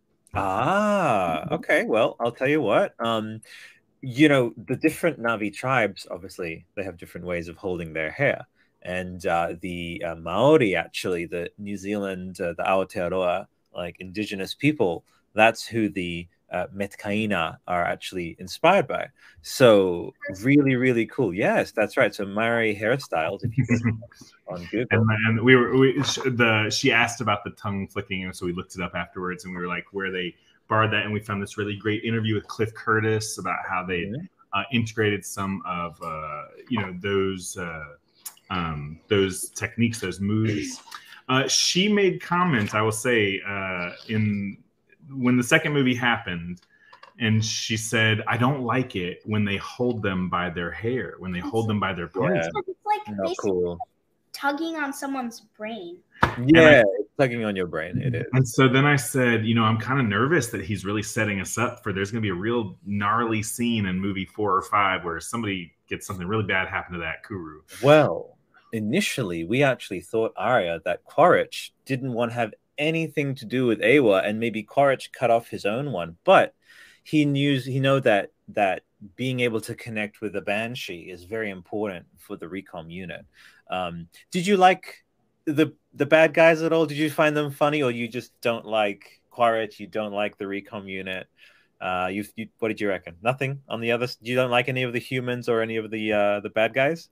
Ah, okay. Well, I'll tell you what. Um, you know, the different Navi tribes, obviously, they have different ways of holding their hair. And uh, the uh, Maori, actually, the New Zealand, uh, the Aotearoa, like indigenous people, that's who the uh, Metkaina are actually inspired by. So really, really cool. Yes, that's right. So Maori hairstyles, if you go on Google. And, and we were we, the she asked about the tongue flicking, and so we looked it up afterwards, and we were like, where they borrowed that, and we found this really great interview with Cliff Curtis about how they Mhm. uh, integrated some of uh, you know those uh, um, those techniques, those moves. Uh, she made comments, I will say, uh, in when the second movie happened, and she said, "I don't like it when they hold them by their hair, when they hold them by their ponytail." Yeah. It's like No, basically cool. tugging on someone's brain. Yeah, it's tugging on your brain. It is. And so then I said, you know, I'm kind of nervous that he's really setting us up for there's going to be a real gnarly scene in movie four or five where somebody gets something really bad happen to that Kuru. Well, initially, we actually thought, Arya, that Quaritch didn't want to have anything to do with Awa, and maybe Quaritch cut off his own one. But he knew, he know that that being able to connect with the Banshee is very important for the Recom unit. Um, did you like the the bad guys at all? Did you find them funny, or you just don't like Quaritch? You don't like the Recom unit? Uh, you, you what did you reckon? Nothing on the other. You don't like any of the humans or any of the uh, the bad guys?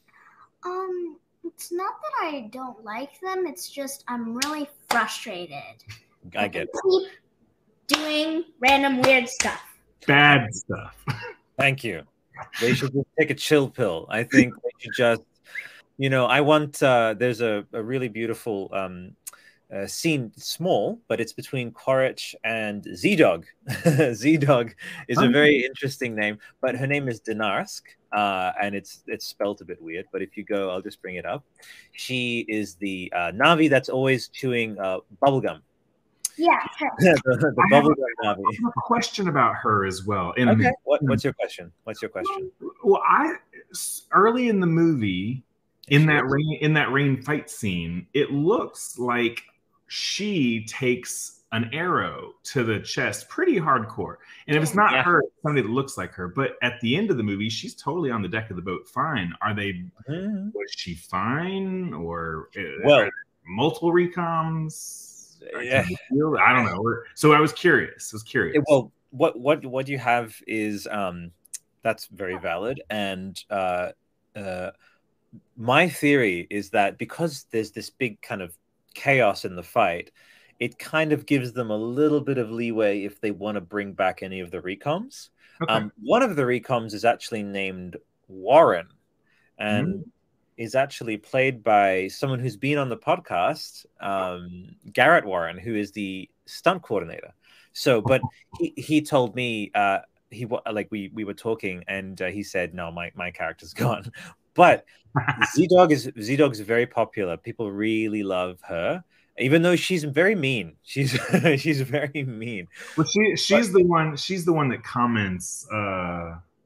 Um, it's not that I don't like them. It's just I'm really frustrated. I get it. Keep doing random weird stuff. Bad stuff. Thank you. They should just take a chill pill. I think they should just, you know, I want, uh, there's a, a really beautiful um, uh, scene, small, but it's between Quaritch and Z-Dog. Z-Dog is a very interesting name, but her name is Dinarsk, uh, and it's it's spelt a bit weird, but if you go, I'll just bring it up. She is the uh, Navi that's always chewing uh, bubblegum. Yeah. the the I have, bubblegum I Navi. have a question about her as well. In Okay, what, what's your question? What's your question? Well, I early in the movie, in that rain, in that rain fight scene, it looks like she takes an arrow to the chest, pretty hardcore. And if it's not Yeah. her, it's somebody that looks like her. But at the end of the movie, she's totally on the deck of the boat, fine. Are they? Mhm. Was she fine, or uh, Well- are there multiple recoms? Yeah. I don't know. So I was curious. I was curious. It- well, what what what you have is um, that's very valid, and uh, uh, my theory is that because there's this big kind of chaos in the fight, it kind of gives them a little bit of leeway if they want to bring back any of the recoms. Okay. Um, one of the recoms is actually named Warren, and is actually played by someone who's been on the podcast, um, Garrett Warren, who is the stunt coordinator. So, but he, he told me, uh, he like we we were talking, and uh, he said, no, my my character's gone. But Z-Dog is Z-Dog is very popular. People really love her, even though she's very mean. She's she's very mean. Well, she she's the one. She's the one that comments. Uh,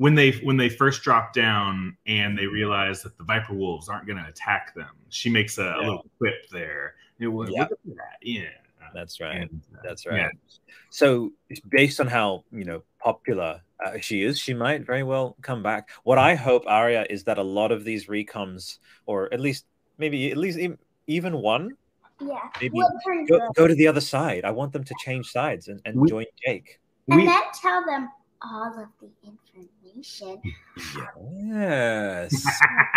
when they when they first drop down and they realize that the Viper Wolves aren't going to attack them, she makes a, yeah. a little quip there. It was yeah. look at that. Yeah. That's right. And, uh, That's right. yeah. So based on how, you know, popular uh, she is, she might very well come back. What I hope, Aria, is that a lot of these recoms, or at least maybe at least even one, yeah, maybe go, go to the other side. I want them to change sides and, and we, join Jake. And we, then tell them all of the information. Yes.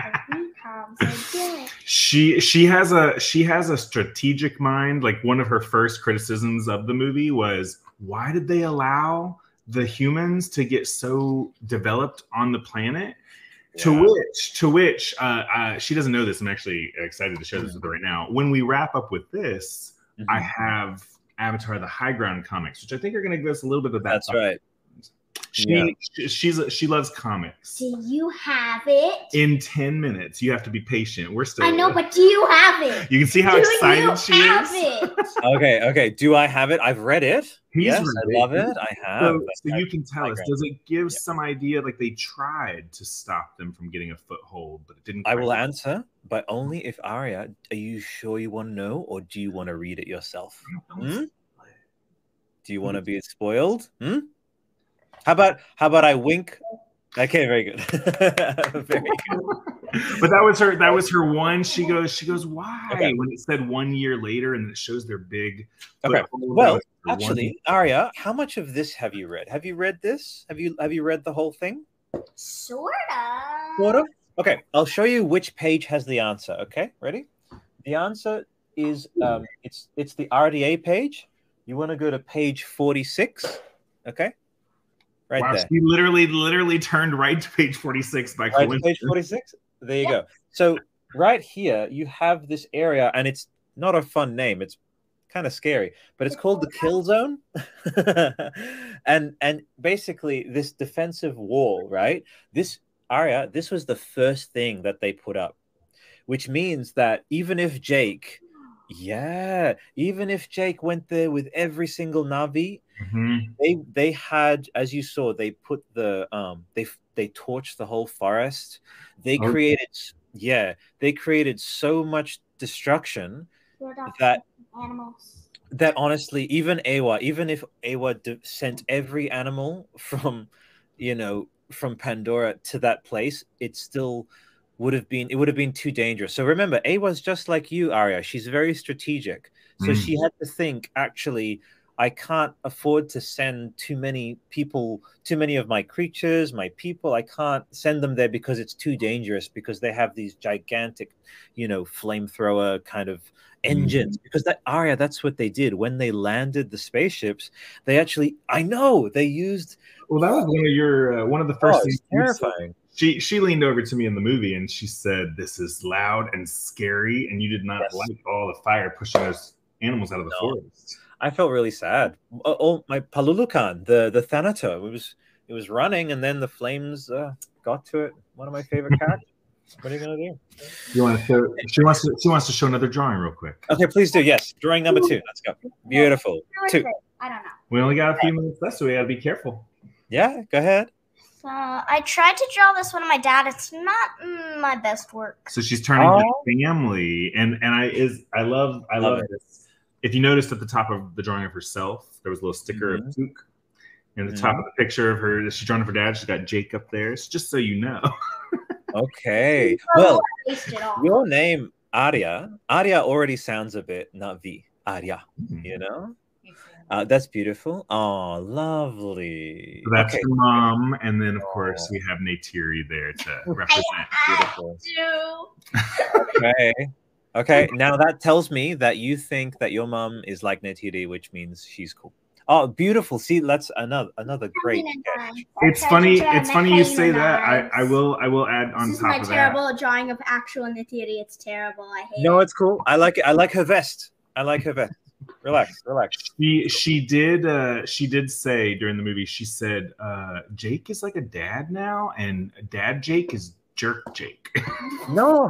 she she has a she has a strategic mind. Like, one of her first criticisms of the movie was, why did they allow the humans to get so developed on the planet? Yeah. To which, to which, uh, uh, she doesn't know this. I'm actually excited to share this with her right now. When we wrap up with this, mm-hmm. I have Avatar: The High Ground comics, which I think are going to give us a little bit of that. That's right. She, yeah. she she's a, she loves comics. Do you have it? In ten minutes. You have to be patient. We're still. I know, but do you have it? You can see how do excited you she have is. It? Okay, okay. Do I have it? I've read it. He's yes, read I love it. it. I have. So, so you can tell us. Does it give yeah. some idea? Like, they tried to stop them from getting a foothold, but it didn't. I will answer, but only if Aria. Are you sure you want to know, or do you want to read it yourself? Hmm? Do you want to be spoiled? Hmm? How about how about I wink? Okay, very good. Very good. But that was her. That was her one. She goes. She goes. Why? Okay. When it said one year later, and it shows their big. Okay. Well, actually, Aria, how much of this have you read? Have you read this? Have you have you read the whole thing? Sort of. Sort of. Okay, I'll show you which page has the answer. Okay, ready? The answer is um, it's it's the R D A page. You want to go to page forty-six. Okay. Right wow, there. She literally, literally turned right to page forty-six by right coincidence. To page forty-six. There you yeah. go. So right here, you have this area, and it's not a fun name. It's kind of scary, but it's called the Kill Zone. and and basically, this defensive wall, right? This area, this was the first thing that they put up, which means that even if Jake, yeah, even if Jake went there with every single Na'vi. Mm-hmm. They they had, as you saw, they put the um they they torched the whole forest. They okay. created yeah they created so much destruction that animals. that honestly, even Eywa, even if Eywa sent every animal from you know from Pandora to that place, it still would have been it would have been too dangerous. So remember, Eywa's just like you, Aria. She's very strategic. So mm. she had to think, actually, I can't afford to send too many people, too many of my creatures, my people. I can't send them there because it's too dangerous, because they have these gigantic, you know, flamethrower kind of engines. Mm-hmm. Because that Aria, that's what they did. When they landed the spaceships, they actually, I know, they used. Well, that was one of your, uh, one of the first oh, things. Terrifying. She, she leaned over to me in the movie and she said, "This is loud and scary." And you did not yes. like all the fire pushing those animals out of the no. forest. I felt really sad. Oh, oh my Palulukan, the the Thanato, it was it was running, and then the flames uh, got to it. One of my favorite characters. What are you gonna do? You want to show? She wants to. She wants to show another drawing real quick. Okay, please do. Yes, drawing number two. Let's go. Beautiful. Two. I don't know. We only got a few minutes left, so we gotta be careful. Yeah, go ahead. So I tried to draw this one of my dad. It's not mm, my best work. So she's turning oh. her family, and and I is I love I love, love this. If you noticed at the top of the drawing of herself, there was a little sticker mm-hmm. of Took. And the mm-hmm. top of the picture of her, she's drawing of her dad. She's got Jake up there. It's just so you know. Okay. Well, your name, Aria. Aria already sounds a bit Na'vi. Aria, mm-hmm. you know? Uh, that's beautiful. Oh, lovely. So that's okay. her mom. And then, of oh. course, we have Neytiri there to represent. Beautiful. Okay. Okay, now that tells me that you think that your mom is like Neytiri, which means she's cool. Oh, beautiful. See, that's another another great sketch. It's funny. It's funny you say that. I, I will I will add on this top is of my terrible drawing of actual Neytiri. It's terrible. I hate no, it. it's cool. I like it. I like her vest. I like her vest. Relax, relax. She she did uh, she did say during the movie, she said uh, Jake is like a dad now, and Dad Jake is Jerk Jake. No.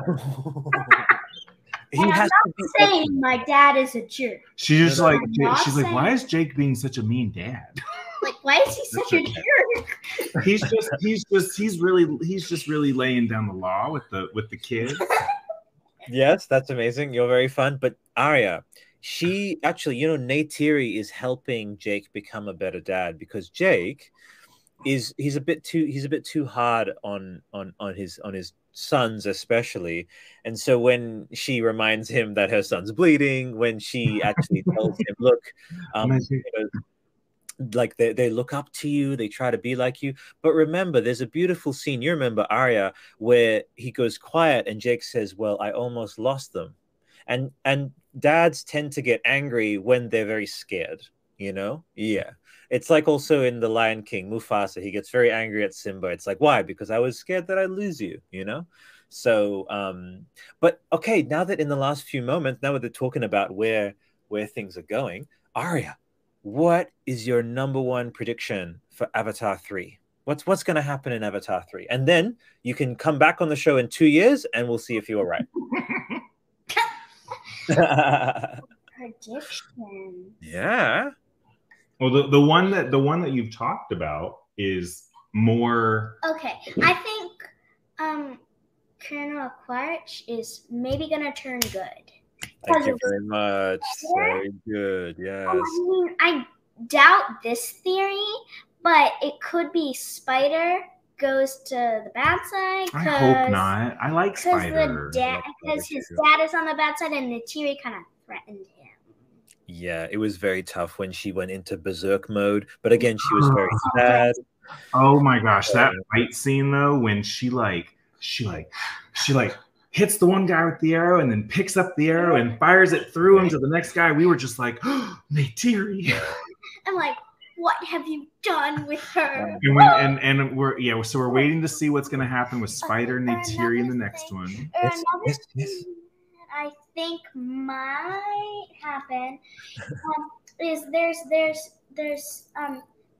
He and has I'm to not saying like, my dad is a jerk. She's just like I'm she's like, saying... why is Jake being such a mean dad? Like, why is he such a jerk? He's just he's just he's really he's just really laying down the law with the with the kids. Yes, that's amazing. You're very fun. But Arya, she actually, you know, Neytiri is helping Jake become a better dad because Jake is he's a bit too he's a bit too hard on on on his on his sons especially. And so when she reminds him that her son's bleeding, when she actually tells him, look, um, you know, like they, they look up to you, they try to be like you. But remember, there's a beautiful scene, you remember, Arya, where he goes quiet and Jake says, well, I almost lost them. And and dads tend to get angry when they're very scared, you know? Yeah. It's like also in The Lion King, Mufasa, he gets very angry at Simba. It's like, why? Because I was scared that I'd lose you, you know? So, um, but okay, now that in the last few moments, now that they're talking about where where things are going, Arya, what is your number one prediction for Avatar three? What's what's going to happen in Avatar three? And then you can come back on the show in two years and we'll see if you were right. Prediction. Yeah. Well, the, the one that the one that you've talked about is more. Okay, I think um, Colonel Quaritch is maybe gonna turn good. Thank you very much. Very good. Yes. I mean, I doubt this theory, but it could be Spider goes to the bad side. I hope not. I like Spider. Because his dad is on the bad side and Neytiri kind of threatened him. Yeah, it was very tough when she went into berserk mode. But again, she was very sad. Oh my gosh, that fight scene though, when she like, she like, she like hits the one guy with the arrow and then picks up the arrow and fires it through him to the next guy. We were just like, oh, Neytiri. I'm like, what have you done with her? And, we, and and we're yeah, so we're waiting to see what's gonna happen with Spider and Neytiri in the next thing, one. Yes, yes, yes. I think might happen um, is there's there's there's um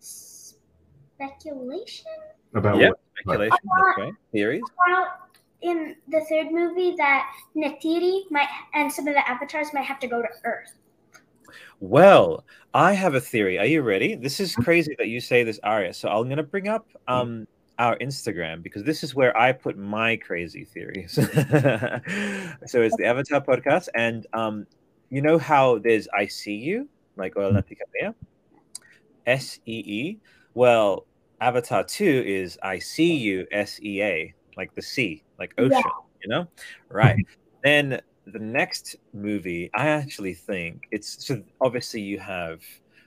speculation About yep, what? speculation. About, Okay. Theories. about in the third movie that Neytiri might and some of the avatars might have to go to Earth. Well, I have a theory. Are you ready? This is crazy that you say this, Arya. So I'm going to bring up um, our Instagram because this is where I put my crazy theories. So it's the Avatar podcast. And um, you know how there's I see you, like Oil Natikaya? S E E. Well, Avatar two is I see you, S E A, like the sea, like ocean, yeah. You know? Right. Then the next movie, I actually think it's so obviously you have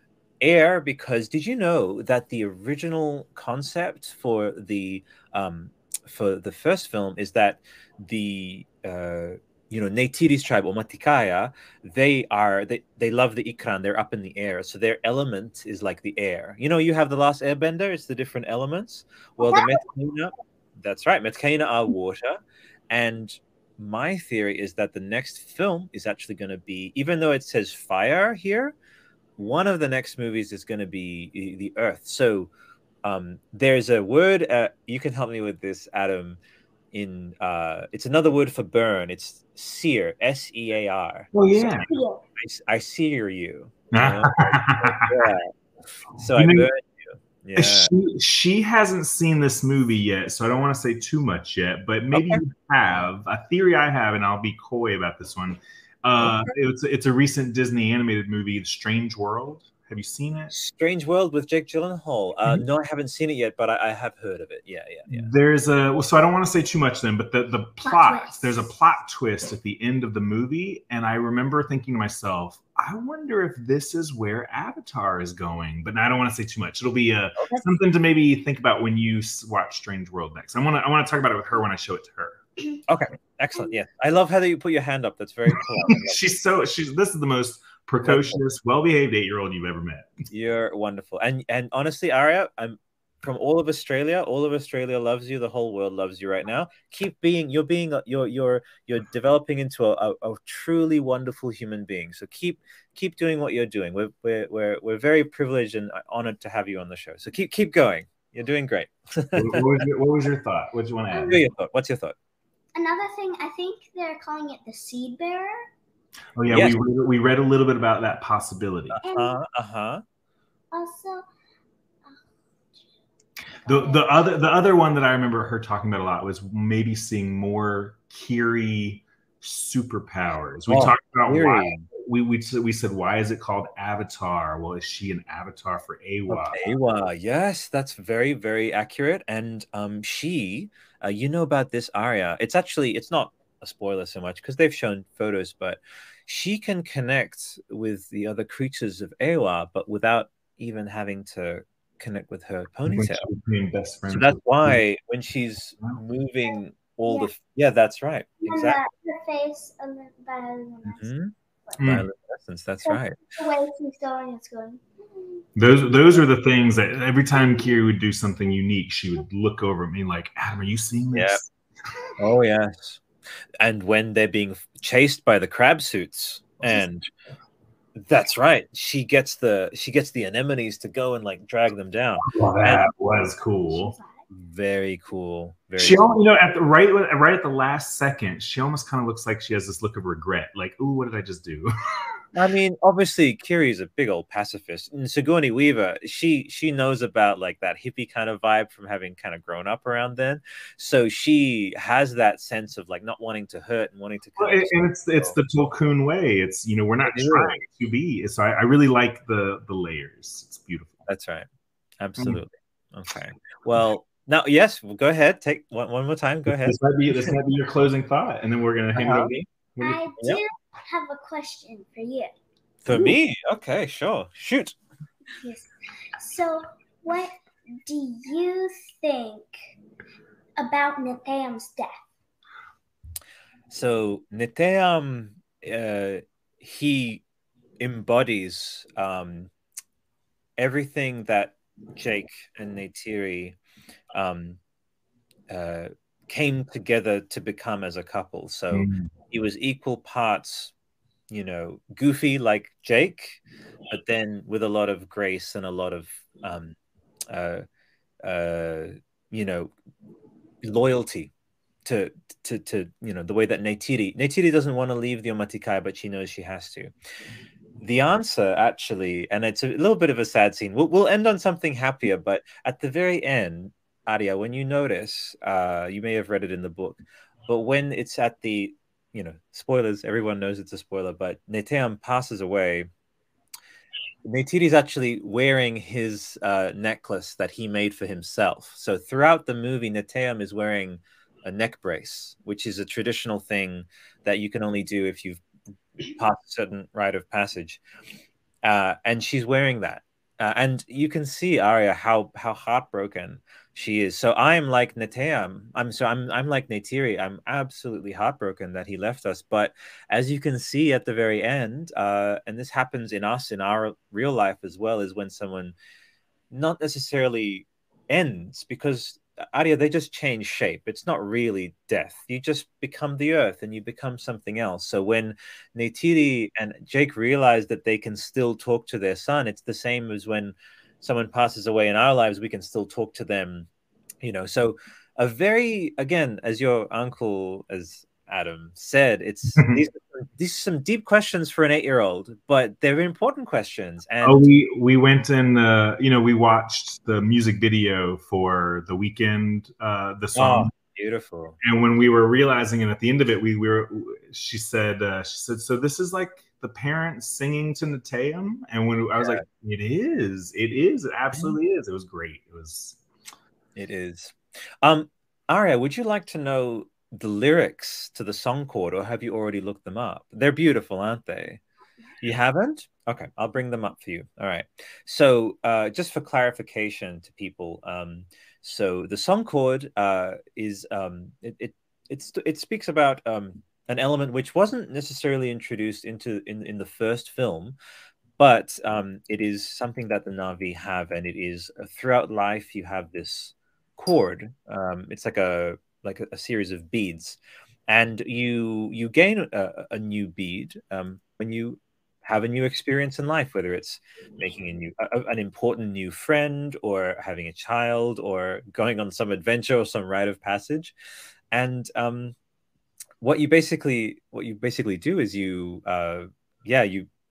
air because did you know that the original concept for the um for the first film is that the uh you know Neytiri's tribe Omaticaya, they are they, they love the Ikran, they're up in the air, so their element is like the air. You know, you have the last airbender, it's the different elements. Well, the Metkayina, that's right, Metkayina are water. And my theory is that the next film is actually going to be, even though it says fire here, one of the next movies is going to be the earth. So um, there's a word, uh, you can help me with this, Adam, in uh, it's another word for burn. It's sear, S E A R. Oh, yeah. So I, I sear you. you know? Yeah. So you I burn you. Yeah. She, she hasn't seen this movie yet, so I don't want to say too much yet, but maybe okay. you have. A theory I have, and I'll be coy about this one. Uh, okay. it's, it's a recent Disney animated movie, The Strange World. Have you seen it? Strange World with Jake Gyllenhaal. Uh, mm-hmm. No, I haven't seen it yet, but I, I have heard of it. Yeah, yeah, yeah. There's a, well, so I don't want to say too much then, but the, the plot, plot there's a plot twist at the end of the movie, and I remember thinking to myself, I wonder if this is where Avatar is going, but I don't want to say too much. It'll be a, okay. something to maybe think about when you watch Strange World next. I want to I want to talk about it with her when I show it to her. Okay, excellent. Yeah, I love how you put your hand up. That's very cool. she's so she's this is the most precocious, well-behaved eight-year-old you've ever met. You're wonderful, and and honestly, Arya, I'm from all of Australia. All of Australia loves you. The whole world loves you right now. Keep being. You're being. You're you're you're developing into a, a, a truly wonderful human being. So keep keep doing what you're doing. We're we're we're we're very privileged and honored to have you on the show. So keep keep going. You're doing great. what, what, was your, what was your thought? What do you want to add? What your thought? What's your thought? Another thing, I think they're calling it the seed bearer. Oh yeah, yes. we we read a little bit about that possibility. Uh huh. Uh-huh. Also, The the other the other one that I remember her talking about a lot was maybe seeing more Kiri superpowers. We Oh, talked about Kiri. why we we we said why is it called Avatar? Well, is she an avatar for Eywa? Eywa, yes, that's very very accurate. And um, she, uh, you know about this Arya? It's actually it's not a spoiler so much because they've shown photos, but she can connect with the other creatures of Eywa, but without even having to connect with her ponytail. Best friends So that's with why when she's moving all Yeah. the yeah, that's right, And exactly. the, the face of the bioluminescence. Mm-hmm. Bioluminescence, that's So right. The way she's going, it's going. Those those are the things that every time Kiri would do something unique, she would look over at me like, Adam, are you seeing this? Yep. Oh yes. And when they're being chased by the crab suits, and that's right, she gets the she gets the anemones to go and like drag them down. Well, that And was cool. very cool. Very She, cool. you know, at the right, right at the last second, she almost kind of looks like she has this look of regret, like, "Ooh, what did I just do?" I mean, obviously, Kiri's a big old pacifist, and Sigourney Weaver, she she knows about like that hippie kind of vibe from having kind of grown up around then, so she has that sense of like not wanting to hurt and wanting to. Well, and and it's it's the Tolkien way. It's, you know, we're not It is. trying to be. So I, I really like the the layers. It's beautiful. That's right. Absolutely. Okay. Well, now, yes, well, go ahead. Take one, one more time. Go ahead. This might be this might be your closing thought, and then we're gonna hand Uh-huh. it over to you. What do you I think? do Yep. have a question for you. For Ooh. me? Okay, sure. Shoot. Yes. So, what do you think about Neteyam's death? So Neteyam, uh, he embodies um, everything that Jake and Neytiri um, uh, came together to become as a couple. So Mm. he was equal parts, you know, goofy like Jake, but then with a lot of grace and a lot of, um, uh, uh, you know, loyalty to, to, to, you know, the way that Neytiri, Neytiri doesn't want to leave the Omatikai, but she knows she has to. The answer actually, and it's a little bit of a sad scene. We'll, we'll end on something happier, but at the very end, Arya, when you notice, uh, you may have read it in the book, but when it's at the, you know, spoilers, everyone knows it's a spoiler, but Neteyam passes away. Neytiri's actually wearing his uh, necklace that he made for himself. So throughout the movie, Neteyam is wearing a neck brace, which is a traditional thing that you can only do if you've passed a certain rite of passage. Uh, and she's wearing that. Uh, and you can see, Arya, how how heartbroken she is. So I'm like Neteyam. I'm so I'm I'm like Neytiri. I'm absolutely heartbroken that he left us. But as you can see at the very end, uh, and this happens in us in our real life as well, is when someone not necessarily ends, because Arya, they just change shape. It's not really death. You just become the earth and you become something else. So when Neytiri and Jake realize that they can still talk to their son, it's the same as when someone passes away in our lives, we can still talk to them, you know. So a very, again, as your uncle, as Adam said, it's these, these are some deep questions for an eight-year-old, but they're important questions. And oh, we we went and uh, you know, we watched the music video for The Weeknd, uh, the song. Oh, beautiful. And when we were realizing it at the end of it, we were. She said, uh, she said, so this is like the parents singing to Neteyam, and when I was Yeah. like, it is, it is, it absolutely is. It was great. It was. It is. Um, Arya, would you like to know the lyrics to the song chord, or have you already looked them up? They're beautiful, aren't they? You haven't? Okay, I'll bring them up for you. All right. So uh, just for clarification to people, um, so the song chord uh, is, um, it, it, it's, it speaks about um, an element which wasn't necessarily introduced into in, in the first film, but um, it is something that the Na'vi have, and it is uh, throughout life you have this chord. Um, it's like a like a, a series of beads, and you you gain a, a new bead um, when you have a new experience in life, whether it's making a new a, an important new friend, or having a child, or going on some adventure or some rite of passage. And um, what you basically what you basically do is you uh, yeah you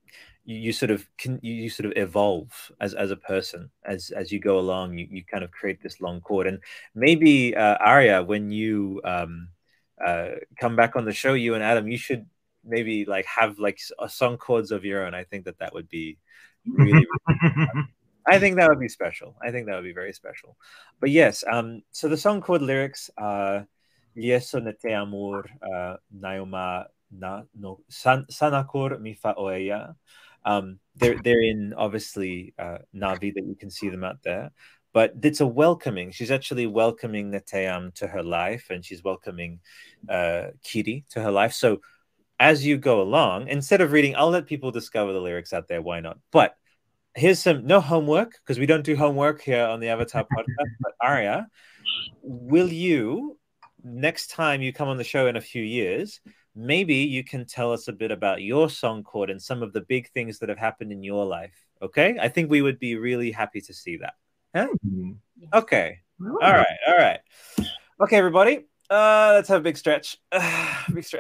you, you sort of can you, you sort of evolve as as a person as as you go along. You you kind of create this long chord, and maybe uh, Arya, when you um, uh, come back on the show, you and Adam, you should maybe like have like a song chords of your own. I think that that would be really. really I think that would be special. I think that would be very special. But yes, um, so the song chord lyrics are Lieso ne te amor uh, Naoma na no san, sanakor mi fa oeya. Um, they're they're in obviously uh, Navi that you can see them out there, but it's a welcoming. She's actually welcoming Neteyam to her life, and she's welcoming uh, Kiri to her life. So as you go along, instead of reading, I'll let people discover the lyrics out there. Why not? But here's some no homework because we don't do homework here on the Avatar podcast. But Arya, will you next time you come on the show in a few years, maybe you can tell us a bit about your song chord and some of the big things that have happened in your life? Okay, I think we would be really happy to see that. Huh? Okay, all right, all right. Okay, everybody, uh, let's have a big stretch. Uh, big stretch.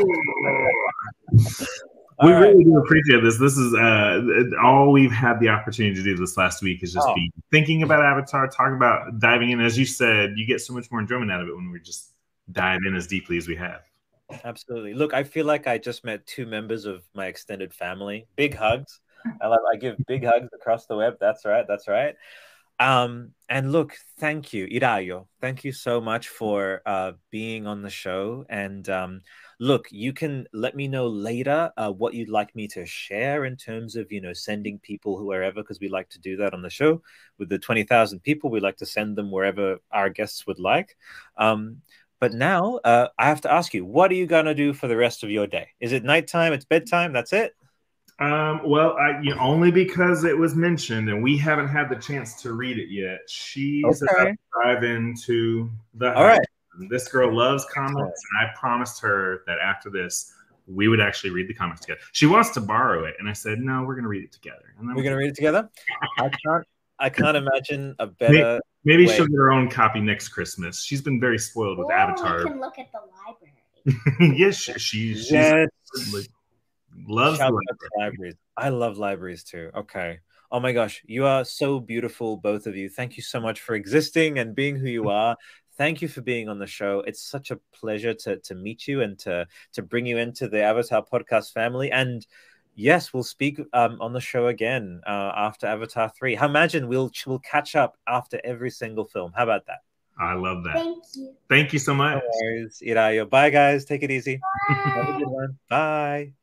We All really right. do appreciate this. This is uh, all we've had the opportunity to do this last week is just Oh. be thinking about Avatar, talking about diving in. As you said, you get so much more enjoyment out of it when we just dive in as deeply as we have. Absolutely. Look, I feel like I just met two members of my extended family. Big hugs. I love. I give big hugs across the web. That's right. That's right. Um, and look, thank you, Irayo. Thank you so much for uh, being on the show. And um, look, you can let me know later uh, what you'd like me to share in terms of, you know, sending people wherever, because we like to do that on the show with the twenty thousand people. We like to send them wherever our guests would like. Um, but now uh, I have to ask you, what are you going to do for the rest of your day? Is it nighttime? It's bedtime? That's it? Um, well, I, you know, only because it was mentioned and we haven't had the chance to read it yet. She's Okay. about to dive into the All right. This girl loves comics, and I promised her that after this, we would actually read the comics together. She wants to borrow it, and I said, no, we're going to read it together. And then We're going to read it together? I can't, I can't imagine a maybe, better... maybe way. she'll get her own copy next Christmas. She's been very spoiled with Or Avatar. we can look at the library. Yes, she, she, she's Yes. like, loves Shout the out to libraries. I love libraries too. Okay. Oh my gosh, you are so beautiful, both of you. Thank you so much for existing and being who you are. Thank you for being on the show. It's such a pleasure to to meet you and to to bring you into the Avatar podcast family. And yes, we'll speak um, on the show again uh, after Avatar three. I imagine we'll we'll catch up after every single film. How about that? I love that. Thank you. Thank you so much. No worries. Irayo. Bye, guys. Take it easy. Bye. Have a good one. Bye.